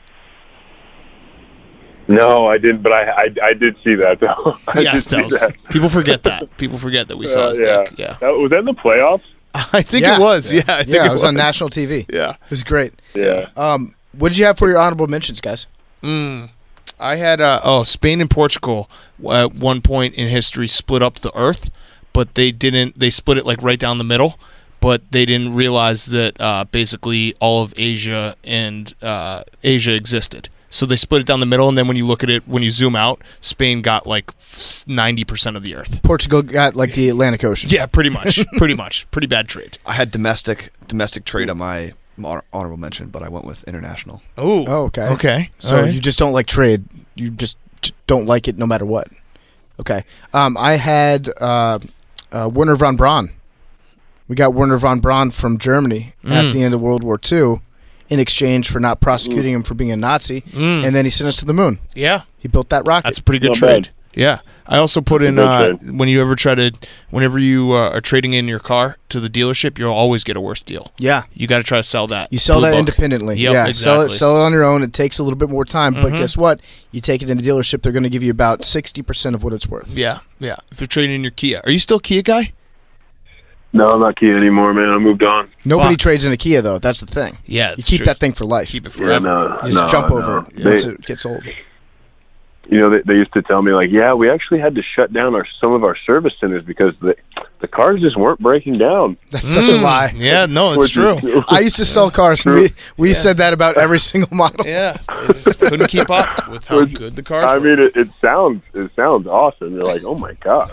No, I didn't, but I I, I did see that though. I yeah, did see that was- that. people forget that. People forget that we saw Uh, his yeah. dick. Yeah, That, was that in the playoffs? I think Yeah. it was. Yeah, I think yeah, it, it was on national T V. Yeah. It was great. Yeah. Um, what did you have for your honorable mentions, guys? Mm. I had uh, oh Spain and Portugal at one point in history split up the Earth, but they didn't. They split it like right down the middle, but they didn't realize that uh, basically all of Asia and uh, Asia existed. So they split it down the middle, and then when you look at it, when you zoom out, Spain got like ninety percent of the Earth. Portugal got like the Atlantic Ocean. Yeah, pretty much, pretty much, pretty bad trade. I had domestic domestic trade on my honor- honorable mention, but I went with international. Oh, Oh, okay. okay. So All right. you just don't like trade. You just j- don't like it no matter what. Okay. Um, I had uh, uh, Werner von Braun. We got Werner von Braun from Germany Mm. at the end of World War Two in exchange for not prosecuting him for being a Nazi, Mm. and then he sent us to the moon. yeah, He built that rocket. that's a pretty good Not trade. bad. Yeah, I also put in Good uh, trade. when you ever try to, whenever you uh, are trading in your car to the dealership, you'll always get a worse deal. yeah. You got to try to sell that. You sell Blue that book. independently. Yep, yeah, sell it exactly. sell it on your own. It takes a little bit more time, but Mhm. guess what? You take it in the dealership, they're going to give you about sixty percent of what it's worth. Yeah, yeah. If you're trading in your Kia, are you still a Kia guy? No, I'm not Kia anymore, man. I moved on. Nobody Fuck. trades in a Kia though. That's the thing. Yeah, You it's keep true. that thing for life. Keep it Yeah, forever. no, You just no, jump no. over it They- once it gets old. you know, they, they used to tell me like, yeah, we actually had to shut down our some of our service centers because the the cars just weren't breaking down. That's such a Mm, lie. Yeah, no, it's Which true. is- I used to sell cars. And we we said that about every single model. Yeah, they just couldn't keep up with how Which- good the cars I were. mean, it, it sounds it sounds awesome. You're like, oh my god.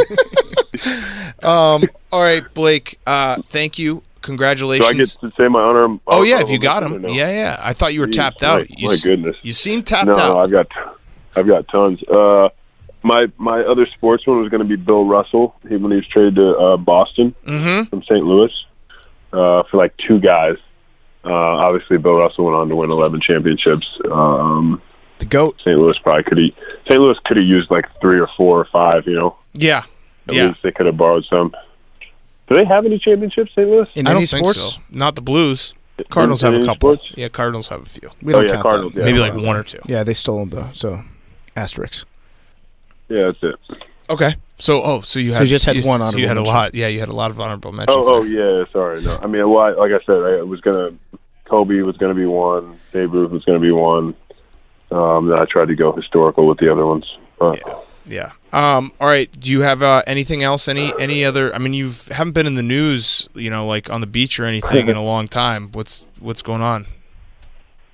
Um, all right, Blake. Uh, thank you. Do Congratulations. I get to say my honor? oh yeah, if you got honorable him. mention or no? Yeah, yeah. I thought you were Jeez, tapped my- out. You my s- goodness. You seem tapped No, out. no, I've got I've got tons. Uh, my my other sportsman was going to be Bill Russell. He when he was traded to uh, Boston mm-hmm. from Saint Louis uh, for like two guys. Uh, obviously, Bill Russell went on to win eleven championships. Um, The goat. Saint Louis probably could have. Saint Louis could have used like three or four or five. You know, Yeah. at Yeah. least they could have borrowed some. Do they have any championships, Saint Louis? In I any don't think sports, so. Not the Blues. Cardinals In- have in a any couple. sports? Yeah, Cardinals have a few. we Oh don't yeah, count Cardinals. that. Yeah, Maybe right. like one or two. Yeah, they stole them though. So asterisk. Yeah, that's it. Okay. So, oh, so you So had you just had one So you honorable had a mention. lot. Yeah, you had a lot of honorable mentions. Oh, oh there. yeah. Sorry, no. I mean, well, I, like I said, I was gonna. Kobe was gonna be one. Babe Ruth was gonna be one. Um, then I tried to go historical with the other ones. But, Yeah. Yeah. Um. All right. Do you have uh, anything else? Any any other? I mean, you haven't been in the news, you know, like on the beach or anything in a long time. What's what's going on?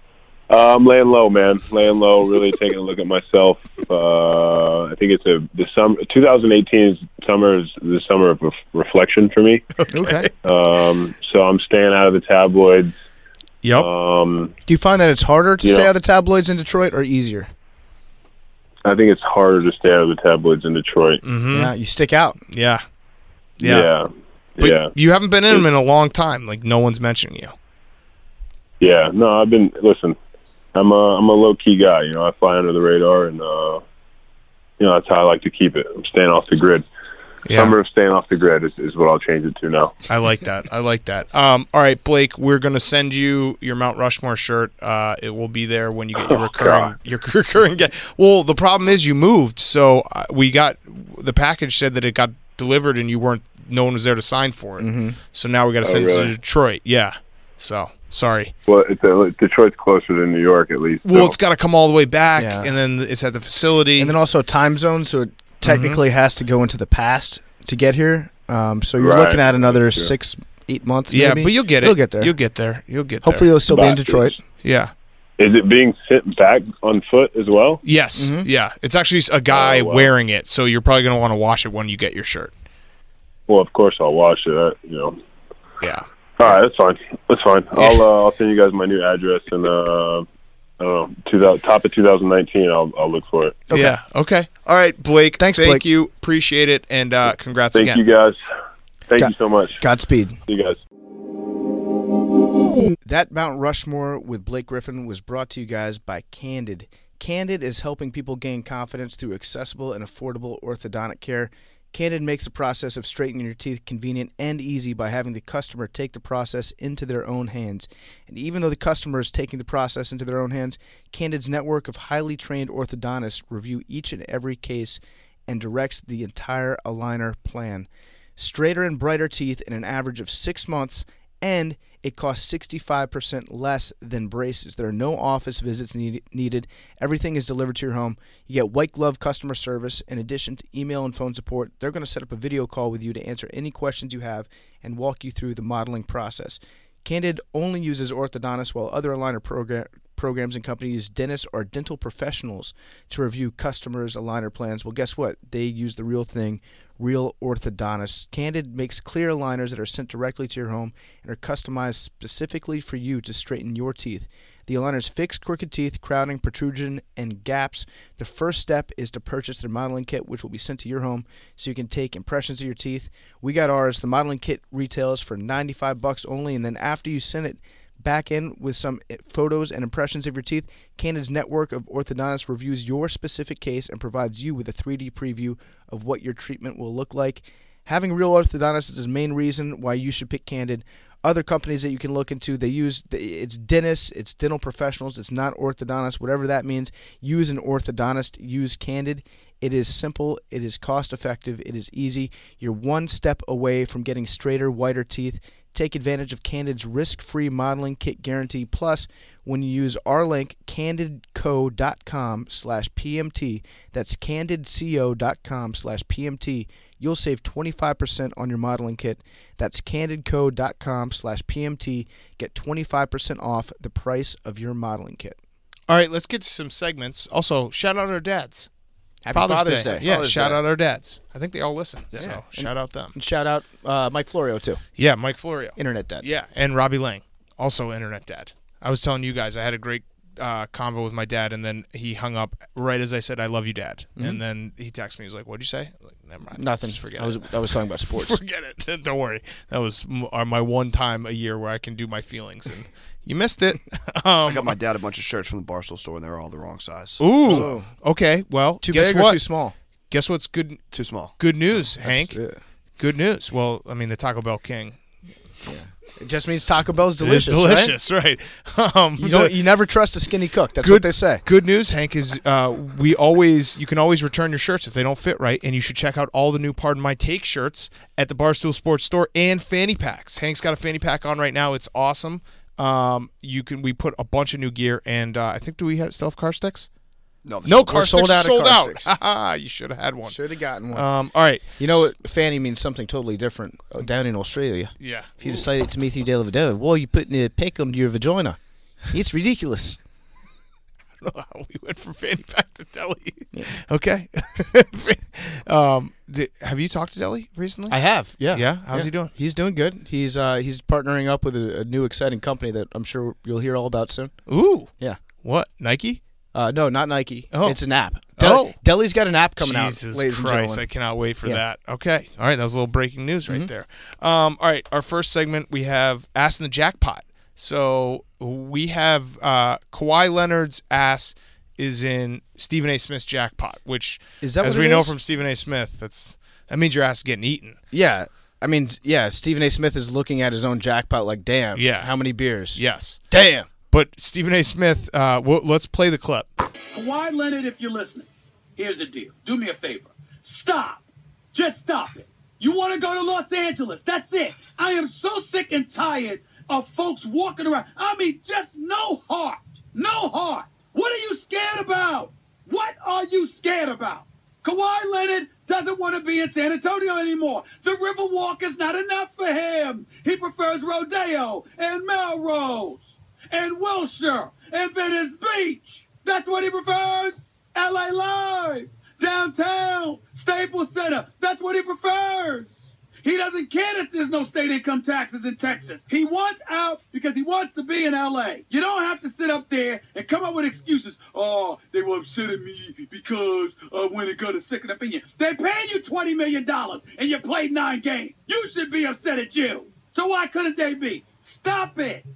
Uh, I'm laying low, man. Laying low. Really taking a look at myself. Uh, I think it's a the summer. twenty eighteen summer is the summer of ref- reflection for me. Okay. Um, so I'm staying out of the tabloids. Yep. Um, Do you find that it's harder to You stay know. out of the tabloids in Detroit or easier? I think it's harder to stay out of the tabloids in Detroit. Mm-hmm. Yeah, you stick out. Yeah. Yeah. Yeah. But yeah. you haven't been in them in a long time. Like, no one's mentioning you. Yeah. No, I've been. Listen, I'm a I'm a low key guy. You know, I fly under the radar, and uh, you know that's how I like to keep it. I'm staying off the grid. Yeah. Summer of staying off the grid is, is what I'll change it to now. I like that. I like that. Um, all right, Blake, we're going to send you your Mount Rushmore shirt. Uh, it will be there when you get your Oh, recurring God. your recurring get. Well, the problem is you moved, so uh, we got the package said that it got delivered and you weren't. No one was there to sign for it. Mm-hmm. So now we got to Oh, send it really? to Detroit. Yeah. So sorry. Well, it's a, Detroit's closer than New York, at least. Well, so. it's got to come all the way back, Yeah. and then it's at the facility. And then also time zone, so it technically has to go into the past to get here. Um, so you're Right. looking at another That's true. six, eight months. yeah, maybe. but you'll get it. You'll get there. You'll get there. You'll get Hopefully, there. you'll still be in Bastards. Detroit. Yeah. Is it being sent back on foot as well? Yes. Mhm. Yeah. It's actually a guy Oh, wow. wearing it, so you're probably going to want to wash it when you get your shirt. Well, of course I'll wash it. I, you know. Yeah. All right, that's fine. That's fine. I'll uh, I'll send you guys my new address and uh, I don't know, two thousand, top of two thousand nineteen. I'll I'll look for it. Okay. Yeah. Okay. All right, Blake. Thanks, Thank Blake. you. Appreciate it, and uh, congrats Thank again. you guys. Thank Got- you so much. Godspeed. See you guys. That Mount Rushmore with Blake Griffin was brought to you guys by Candid. Candid is helping people gain confidence through accessible and affordable orthodontic care. Candid makes the process of straightening your teeth convenient and easy by having the customer take the process into their own hands. And even though the customer is taking the process into their own hands, Candid's network of highly trained orthodontists review each and every case and directs the entire aligner plan. Straighter and brighter teeth in an average of six months, and it costs sixty-five percent less than braces. There are no office visits need, needed. Everything is delivered to your home. You get white glove customer service in addition to email and phone support. They're going to set up a video call with you to answer any questions you have and walk you through the modeling process. Candid only uses orthodontists, while other aligner program, programs and companies use dentists or dental professionals to review customers' aligner plans. Well, guess what? They use the real thing, real orthodontists. Candid makes clear aligners that are sent directly to your home and are customized specifically for you to straighten your teeth. The aligners fix crooked teeth, crowding, protrusion, and gaps. The first step is to purchase their modeling kit, which will be sent to your home so you can take impressions of your teeth. We got ours. The modeling kit retails for ninety-five bucks only, and then after you send it back in with some photos and impressions of your teeth, Candid's network of orthodontists reviews your specific case and provides you with a three D preview of what your treatment will look like. Having real orthodontists is the main reason why you should pick Candid. Other companies that you can look into, they use, it's dentists, it's dental professionals, it's not orthodontists, whatever that means. Use an orthodontist, use Candid. It is simple, it is cost effective, it is easy. You're one step away from getting straighter, whiter teeth. Take advantage of Candid's risk-free modeling kit guarantee. Plus, when you use our link, candidco.com slash PMT, that's candidco.com slash PMT, you'll save twenty-five percent on your modeling kit. That's candidco.com slash PMT. Get twenty-five percent off the price of your modeling kit. All right, let's get to some segments. Also, shout out our dads. Happy Father's, Father's Day. Day. Yeah, Father's shout Day. out our dads. I think they all listen. Yeah. So And- shout out them. And shout out uh, Mike Florio, too. Yeah, Mike Florio. Internet dad. Yeah, and Robbie Lang, also internet dad. I was telling you guys I had a great uh, convo with my dad, and then he hung up right as I said, "I love you, Dad." Mhm. And then he texted me. He's like, "What'd you say?" I was like, never mind. Nothing. Just forget I was it. I was talking about sports. Forget it. Don't worry. That was m- uh, my one time a year where I can do my feelings, and you missed it. I um, got my dad a bunch of shirts from the Barstool store, and they were all the wrong size. ooh. So- Okay. Well, Too guess big what? or too small? Guess what's good? Too small. Good news, Hank. That's- yeah. Good news. Well, I mean, the Taco Bell King. It just means Taco Bell's delicious. It is delicious, right? Um, Right? You don't. the- You never trust a skinny cook. That's Good- what they say. Good news, Hank, is uh, we always you can always return your shirts if they don't fit right, and you should check out all the new Pardon My Take shirts at the Barstool Sports Store and fanny packs. Hank's got a fanny pack on right now; it's awesome. Um, you can we put a bunch of new gear, and uh, I think do we have still have car sticks? No, the No store- car We're sold sticks out of sold car out. sticks. Haha, you should have had one. Should have gotten one. Um, all right, you know what? Fanny means something totally different uh, down in Australia. yeah. If you decide to meet through Dale Vidal, well, you put in a peck under your vagina. It's ridiculous. don't know how we went from Fanny Pack to Deli. Yeah. Okay. um, did, have you talked to Deli recently? I have. Yeah. Yeah. How's yeah. he doing? He's doing good. He's uh he's partnering up with a, a new exciting company that I'm sure you'll hear all about soon. Ooh. Yeah. What? Nike? Uh, no, not Nike. Oh. It's an app. Del- Oh. Deli's got an app coming Jesus out, ladies and Christ, gentlemen. I cannot wait for Yeah. that. Okay. All right, that was a little breaking news right Mhm. there. Um, all right, our first segment, we have Ass in the Jackpot. So we have uh, Kawhi Leonard's ass is in Stephen A. Smith's jackpot, which, Is that as what we it know is? from Stephen A. Smith, that's that means your ass is getting eaten. Yeah. I mean, yeah, Stephen A. Smith is looking at his own jackpot like, damn, Yeah. how many beers? Yes. Damn. But Stephen A. Smith, uh, well, let's play the clip. Kawhi Leonard, if you're listening, here's the deal. Do me a favor. Stop. Just stop it. You want to go to Los Angeles. That's it. I am so sick and tired of folks walking around. I mean, just no heart. No heart. What are you scared about? What are you scared about? Kawhi Leonard doesn't want to be in San Antonio anymore. The Riverwalk is not enough for him. He prefers Rodeo and Melrose and Wilshire and Venice Beach. That's what he prefers. L A Live, downtown, Staples Center. That's what he prefers. He doesn't care that there's no state income taxes in Texas. He wants out because he wants to be in L A. You don't have to sit up there and come up with excuses. Oh, they were upset at me because I went and got a second opinion. They pay you twenty million dollars and you played nine games. You should be upset at you. So why couldn't they be? Stop it.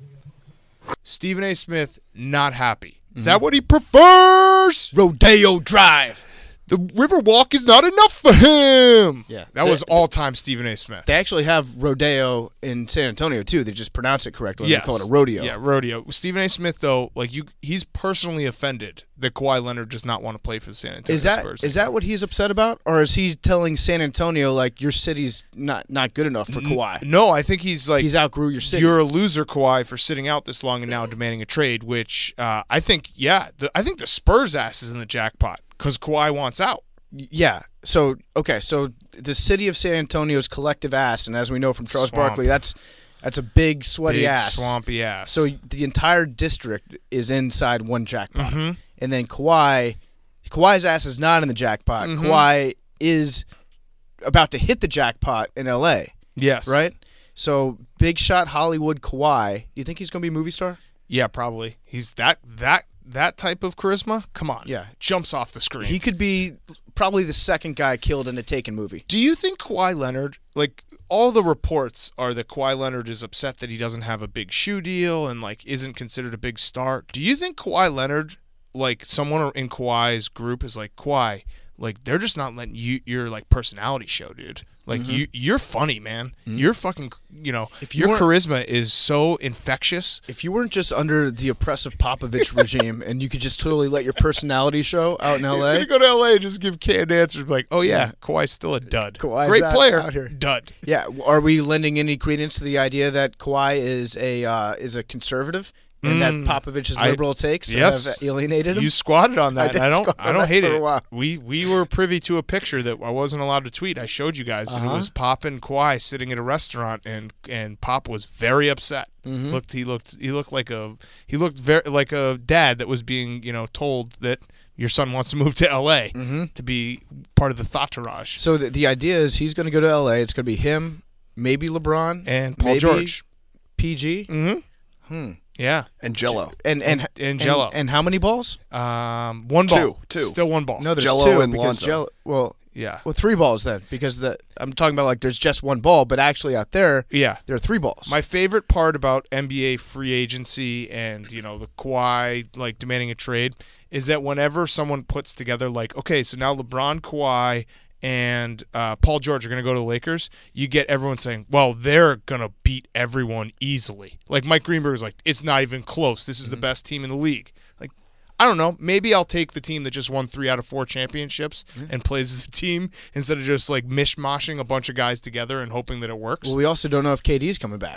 Stephen A. Smith, not happy. Is that what he prefers? Rodeo Drive. The Riverwalk is not enough for him. Yeah. That was all-time Stephen A. Smith. They actually have Rodeo in San Antonio, too. They just pronounce it correctly. Yes. They call it a rodeo. Yeah, rodeo. Stephen A. Smith, though, like you, he's personally offended that Kawhi Leonard does not want to play for the San Antonio Is that Spurs. is that what he's upset about? Or is he telling San Antonio, like, your city's not, not good enough for Kawhi? No, I think he's like, He's outgrew your city. you're a loser, Kawhi, for sitting out this long and now demanding a trade, which uh, I think, yeah, the, I think the Spurs' ass is in the jackpot because Kawhi wants out. Yeah. So, okay, so the city of San Antonio's collective ass, and as we know from Charles Swamp. Barkley, that's that's a big, sweaty Big, ass. swampy ass. So the entire district is inside one jackpot. Mhm. And then Kawhi, Kawhi's ass is not in the jackpot. Mhm. Kawhi is about to hit the jackpot in L A, yes. right? So big shot Hollywood Kawhi. You think he's going to be a movie star? Yeah, probably. He's that that that type of charisma. Come on. Yeah. Jumps off the screen. He could be probably the second guy killed in a Taken movie. Do you think Kawhi Leonard, like all the reports are that Kawhi Leonard is upset that he doesn't have a big shoe deal and like isn't considered a big star? Do you think Kawhi Leonard, like someone in Kawhi's group is like, Kawhi, like they're just not letting you your like personality show, dude. Like Mm-hmm. you you're funny, man. You're fucking, you know, If you your weren't- charisma is so infectious. If you weren't just under the oppressive Popovich regime and you could just totally let your personality show out in L He's A, gonna go to L A and just give canned answers like, oh yeah, Kawhi's still a dud. Kawhi's Great out- player, out here. dud. yeah, are we lending any credence to the idea that Kawhi is a uh, is a conservative and Mm. that Popovich's I- liberal takes yes. have alienated him? You squatted on that. did I, don't. squat I on don't that hate for a it. while. We we were privy to a picture that I wasn't allowed to tweet. I showed you guys, and it Uh-huh. was Pop and Kawhi sitting at a restaurant, and and Pop was very upset. Mm-hmm. Looked he looked he looked like a he looked very like a dad that was being you know told that your son wants to move to L A Mm-hmm. to be part of the Thoughttourage. So the, the idea is he's going to go to L A. It's going to be him, maybe LeBron, And Paul maybe George. P G, Mm-hmm. Hmm. Yeah. And Jello. and and And Jello. And, and how many balls? Um. One ball. Two, two. Still one ball. No, there's Jello two and because Lonzo. Jello. Well, Yeah. well, three balls then because the I'm talking about like there's just one ball, but actually out there Yeah. there are three balls. My favorite part about N B A free agency and, you know, the Kawhi, like, demanding a trade is that whenever someone puts together, like, okay, so now LeBron, Kawhi, and uh, Paul George are going to go to the Lakers, you get everyone saying, well, they're going to beat everyone easily. Like, Mike Greenberg is like, it's not even close. This is the best team in the league. Like, I don't know. Maybe I'll take the team that just won three out of four championships and plays as a team instead of just, like, mishmashing a bunch of guys together and hoping that it works. well, we also don't know if K D's coming back.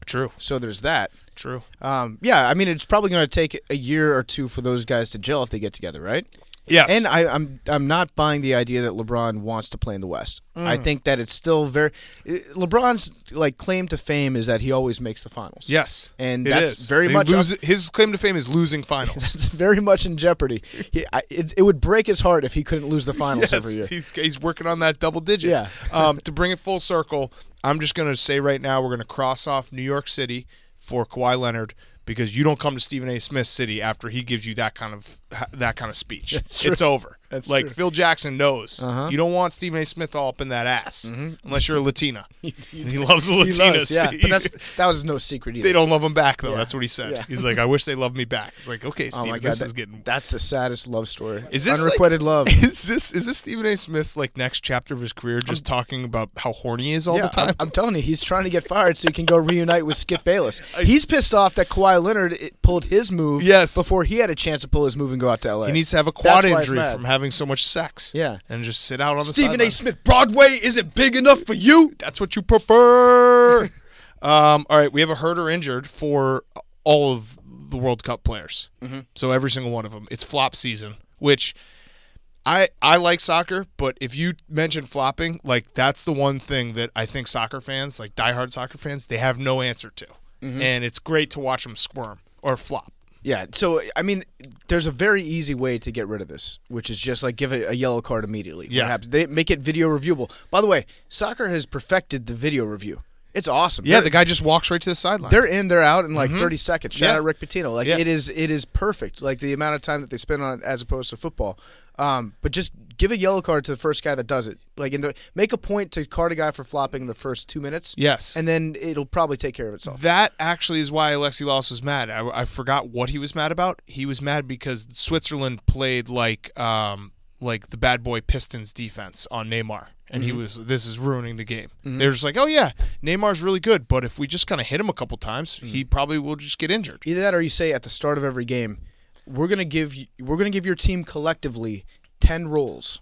True. So there's that. True. Um, yeah, I mean, it's probably going to take a year or two for those guys to gel if they get together, right? Yes. And I, I'm I'm not buying the idea that LeBron wants to play in the West. Mm. I think that it's still very LeBron's like claim to fame is that he always makes the finals. Yes, and it that's is. very They much lose, up, his claim to fame is losing finals. it's very much in jeopardy. He, I, it, it would break his heart if he couldn't lose the finals yes, every year. He's he's working on that double digits. Yeah. um, to bring it full circle, I'm just going to say right now we're going to cross off New York City for Kawhi Leonard. Because you don't come to Stephen A. Smith's city after he gives you that kind of that kind of speech. That's true. It's over. That's like true. Phil Jackson knows. Uh-huh. You don't want Stephen A. Smith all up in that ass Mm-hmm. unless you're a Latina. he loves the He Latinas. loves, yeah, but that's that was no secret either. They don't love him back though. Yeah. That's what he said. Yeah. He's like, I wish they loved me back. He's like, okay, Oh Stephen, my God, this that- is getting. that's the saddest love story. Is this unrequited like, love? Is this is this Stephen A. Smith's like next chapter of his career? Just talking about how horny he is all yeah, the time. I'm, I'm telling you, he's trying to get fired so he can go reunite with Skip Bayless. He's pissed off that Kawhi Leonard it, pulled his move Yes. before he had a chance to pull his move and go out to L A. He needs to have a quad That's why he's injury mad. from having so much sex. Yeah. and just sit out on the Stephen sideline. A. Smith, Broadway isn't big enough for you. That's what you prefer. um, all right, we have a hurt or injured for all of the World Cup players. Mm-hmm. So every single one of them. It's flop season, which I I like soccer, but if you mention flopping, like that's the one thing that I think soccer fans, like diehard soccer fans, they have no answer to. Mm-hmm. And it's great to watch them squirm or flop. Yeah, so, I mean, there's a very easy way to get rid of this, which is just, like, give a, a yellow card immediately. Yeah. What happens? They make it video reviewable. By the way, soccer has perfected the video review. It's awesome. Yeah, They're- the guy just walks right to the sideline. They're in, they're out in like thirty seconds. Shout Yeah. out Rick Pitino. Like Yeah. it is, it is perfect. Like the amount of time that they spend on it as opposed to football. Um, but just give a yellow card to the first guy that does it. Like in the make a point to card a guy for flopping in the first two minutes. Yes. and then it'll probably take care of itself. That actually is why Alexi Lalas was mad. I, I forgot what he was mad about. He was mad because Switzerland played like um, like the bad boy Pistons defense on Neymar, and he was this is ruining the game. They're just like, oh yeah, Neymar's really good, but if we just kind of hit him a couple times, he probably will just get injured. Either that, or you say at the start of every game, we're gonna give you, we're gonna give your team collectively ten rolls.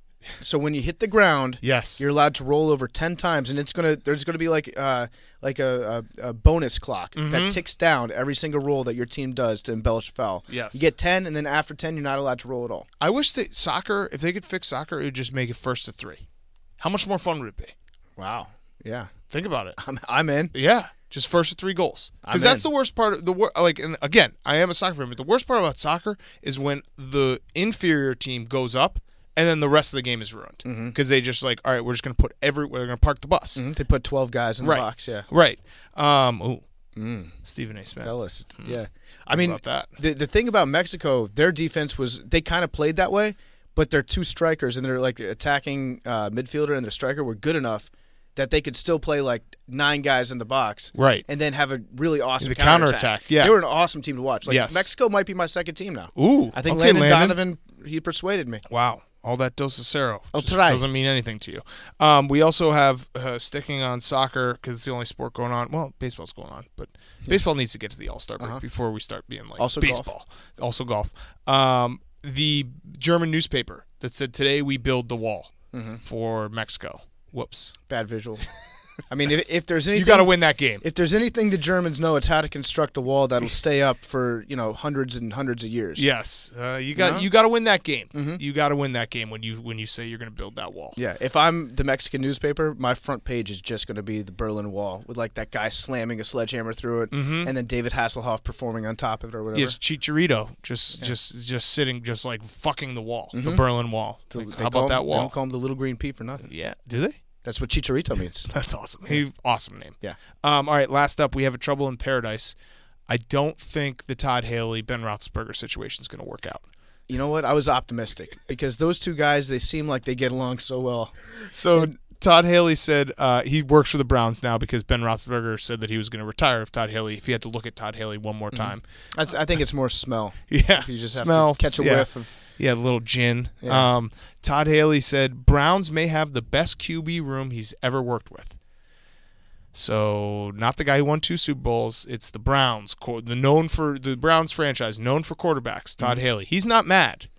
So when you hit the ground, Yes. you're allowed to roll over ten times, and it's gonna there's gonna be like uh like a, a, a bonus clock that ticks down every single roll that your team does to embellish a foul. Yes. You get ten, and then after ten, you're not allowed to roll at all. I wish that soccer, if they could fix soccer, it would just make it first to three. How much more fun would it be? Wow. Yeah. Think about it. I'm I'm in. Yeah, just first to three goals. Because I'm that's in. the worst part of the wor- like. And again, I am a soccer fan, but the worst part about soccer is when the inferior team goes up, and then the rest of the game is ruined because they just like, all right, we're just gonna put every, we're gonna park the bus. Mhm. They put twelve guys in Right. the box. Yeah. Right. Um. Ooh. Stephen A. Smith. Fellas. Yeah. I mean, about that? the the thing about Mexico, their defense was they kind of played that way, but their two strikers and their like attacking uh, midfielder and their striker were good enough that they could still play like nine guys in the box, Right. and then have a really awesome The counterattack. counterattack, yeah. They were an awesome team to watch. Like Yes. Mexico might be my second team now. Ooh. I think okay, Landon, Landon Donovan, he persuaded me. Wow. All that dos de cero I'll just try. doesn't mean anything to you. Um, we also have uh, sticking on soccer because it's the only sport going on. Well, baseball's going on, but baseball needs to get to the All Star break before we start being like Also golf. baseball. Also golf. Um, the German newspaper that said today we build the wall for Mexico. Whoops. Bad visual. I mean, if, if there's anything You got to win that game. If there's anything the Germans know, it's how to construct a wall that'll stay up for you know hundreds and hundreds of years. Yes, uh, you got know? you got to win that game. You got to win that game when you when you say you're going to build that wall. Yeah, if I'm the Mexican newspaper, my front page is just going to be the Berlin Wall with like that guy slamming a sledgehammer through it, and then David Hasselhoff performing on top of it or whatever. Yes, Chicharito just just just sitting just like fucking the wall, the Berlin Wall. The- Like, they how call about him- that They wall? don't call him the Little Green Pea for nothing. Yeah, do they? That's what Chicharito means. That's awesome. He awesome name. Yeah. Um. All right. Last up, we have a Trouble in Paradise. I don't think the Todd Haley Ben Roethlisberger situation is going to work out. You know what? I was optimistic because those two guys, they seem like they get along so well. So Todd Haley said uh, he works for the Browns now because Ben Roethlisberger said that he was going to retire if Todd Haley if he had to look at Todd Haley one more time. I, th- I think it's more smell. Yeah. If you just have Smell, to catch a yeah. whiff of. Yeah, a little gin. Yeah. Um, Todd Haley said Browns may have the best Q B room he's ever worked with. So not the guy who won two Super Bowls. It's the Browns, the known for the Browns franchise, known for quarterbacks. Todd Haley. He's not mad.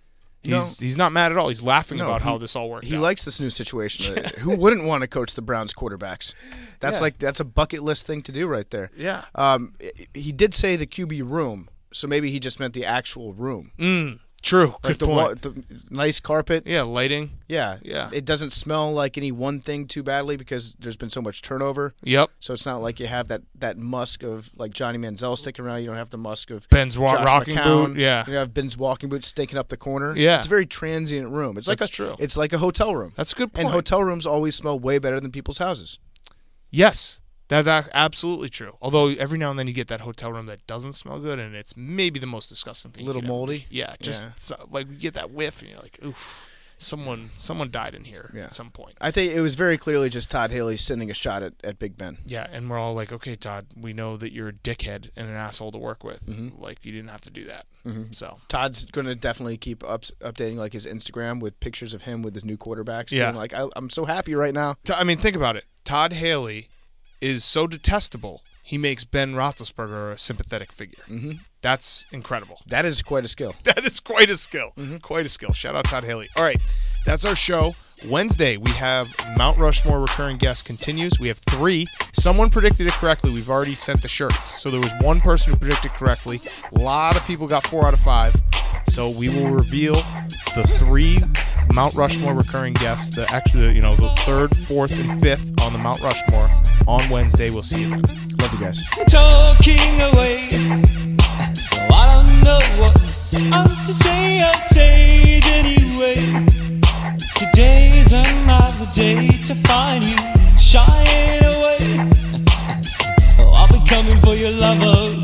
He's No. he's not mad at all. He's laughing No, about he- how this all worked He out. likes this new situation. Who wouldn't want to coach the Browns quarterbacks? That's Yeah. like that's a bucket list thing to do right there. Yeah. Um, he did say the Q B room, so maybe he just meant the actual room. Mm, true. Like Good the, wa- point. the nice carpet. Yeah, lighting. Yeah. Yeah. It doesn't smell like any one thing too badly because there's been so much turnover. Yep. So it's not like you have that, that musk of like Johnny Manziel sticking around. You don't have the musk of Ben's wa- Josh rocking McCown. boot. Yeah. You have Ben's walking boot stinking up the corner. Yeah. It's a very transient room. It's like That's a true. It's like a hotel room. That's a good point. And hotel rooms always smell way better than people's houses. Yes. That's ac- absolutely true. Although every now and then you get that hotel room that doesn't smell good, and it's maybe the most disgusting thing. A little you could ever moldy? be. Yeah, just Yeah. So, like you get that whiff, and you're like, oof, someone someone died in here Yeah. at some point. I think it was very clearly just Todd Haley sending a shot at, at Big Ben. Yeah, and we're all like, okay, Todd, we know that you're a dickhead and an asshole to work with. Mm-hmm. Like you didn't have to do that. So Todd's going to definitely keep ups, updating like his Instagram with pictures of him with his new quarterbacks. Yeah. Being like, I, I'm so happy right now. T- I mean, think about it. Todd Haley is so detestable. He makes Ben Roethlisberger a sympathetic figure. Mm-hmm. That's incredible. That is quite a skill. That is quite a skill. Quite a skill. Shout out Todd Haley. All right, that's our show. Wednesday, we have Mount Rushmore recurring guest continues. We have three. Someone predicted it correctly. We've already sent the shirts. So there was one person who predicted correctly. A lot of people got four out of five. So we will reveal the three Mount Rushmore recurring guests. The actually, you know, the third, fourth, and fifth on the Mount Rushmore on Wednesday. We'll see you then. Love you guys. Talking away. No, I don't know what I'm to say. I'll say it anyway. Today's another day to find you shying away. Oh, I'll be coming for your lover.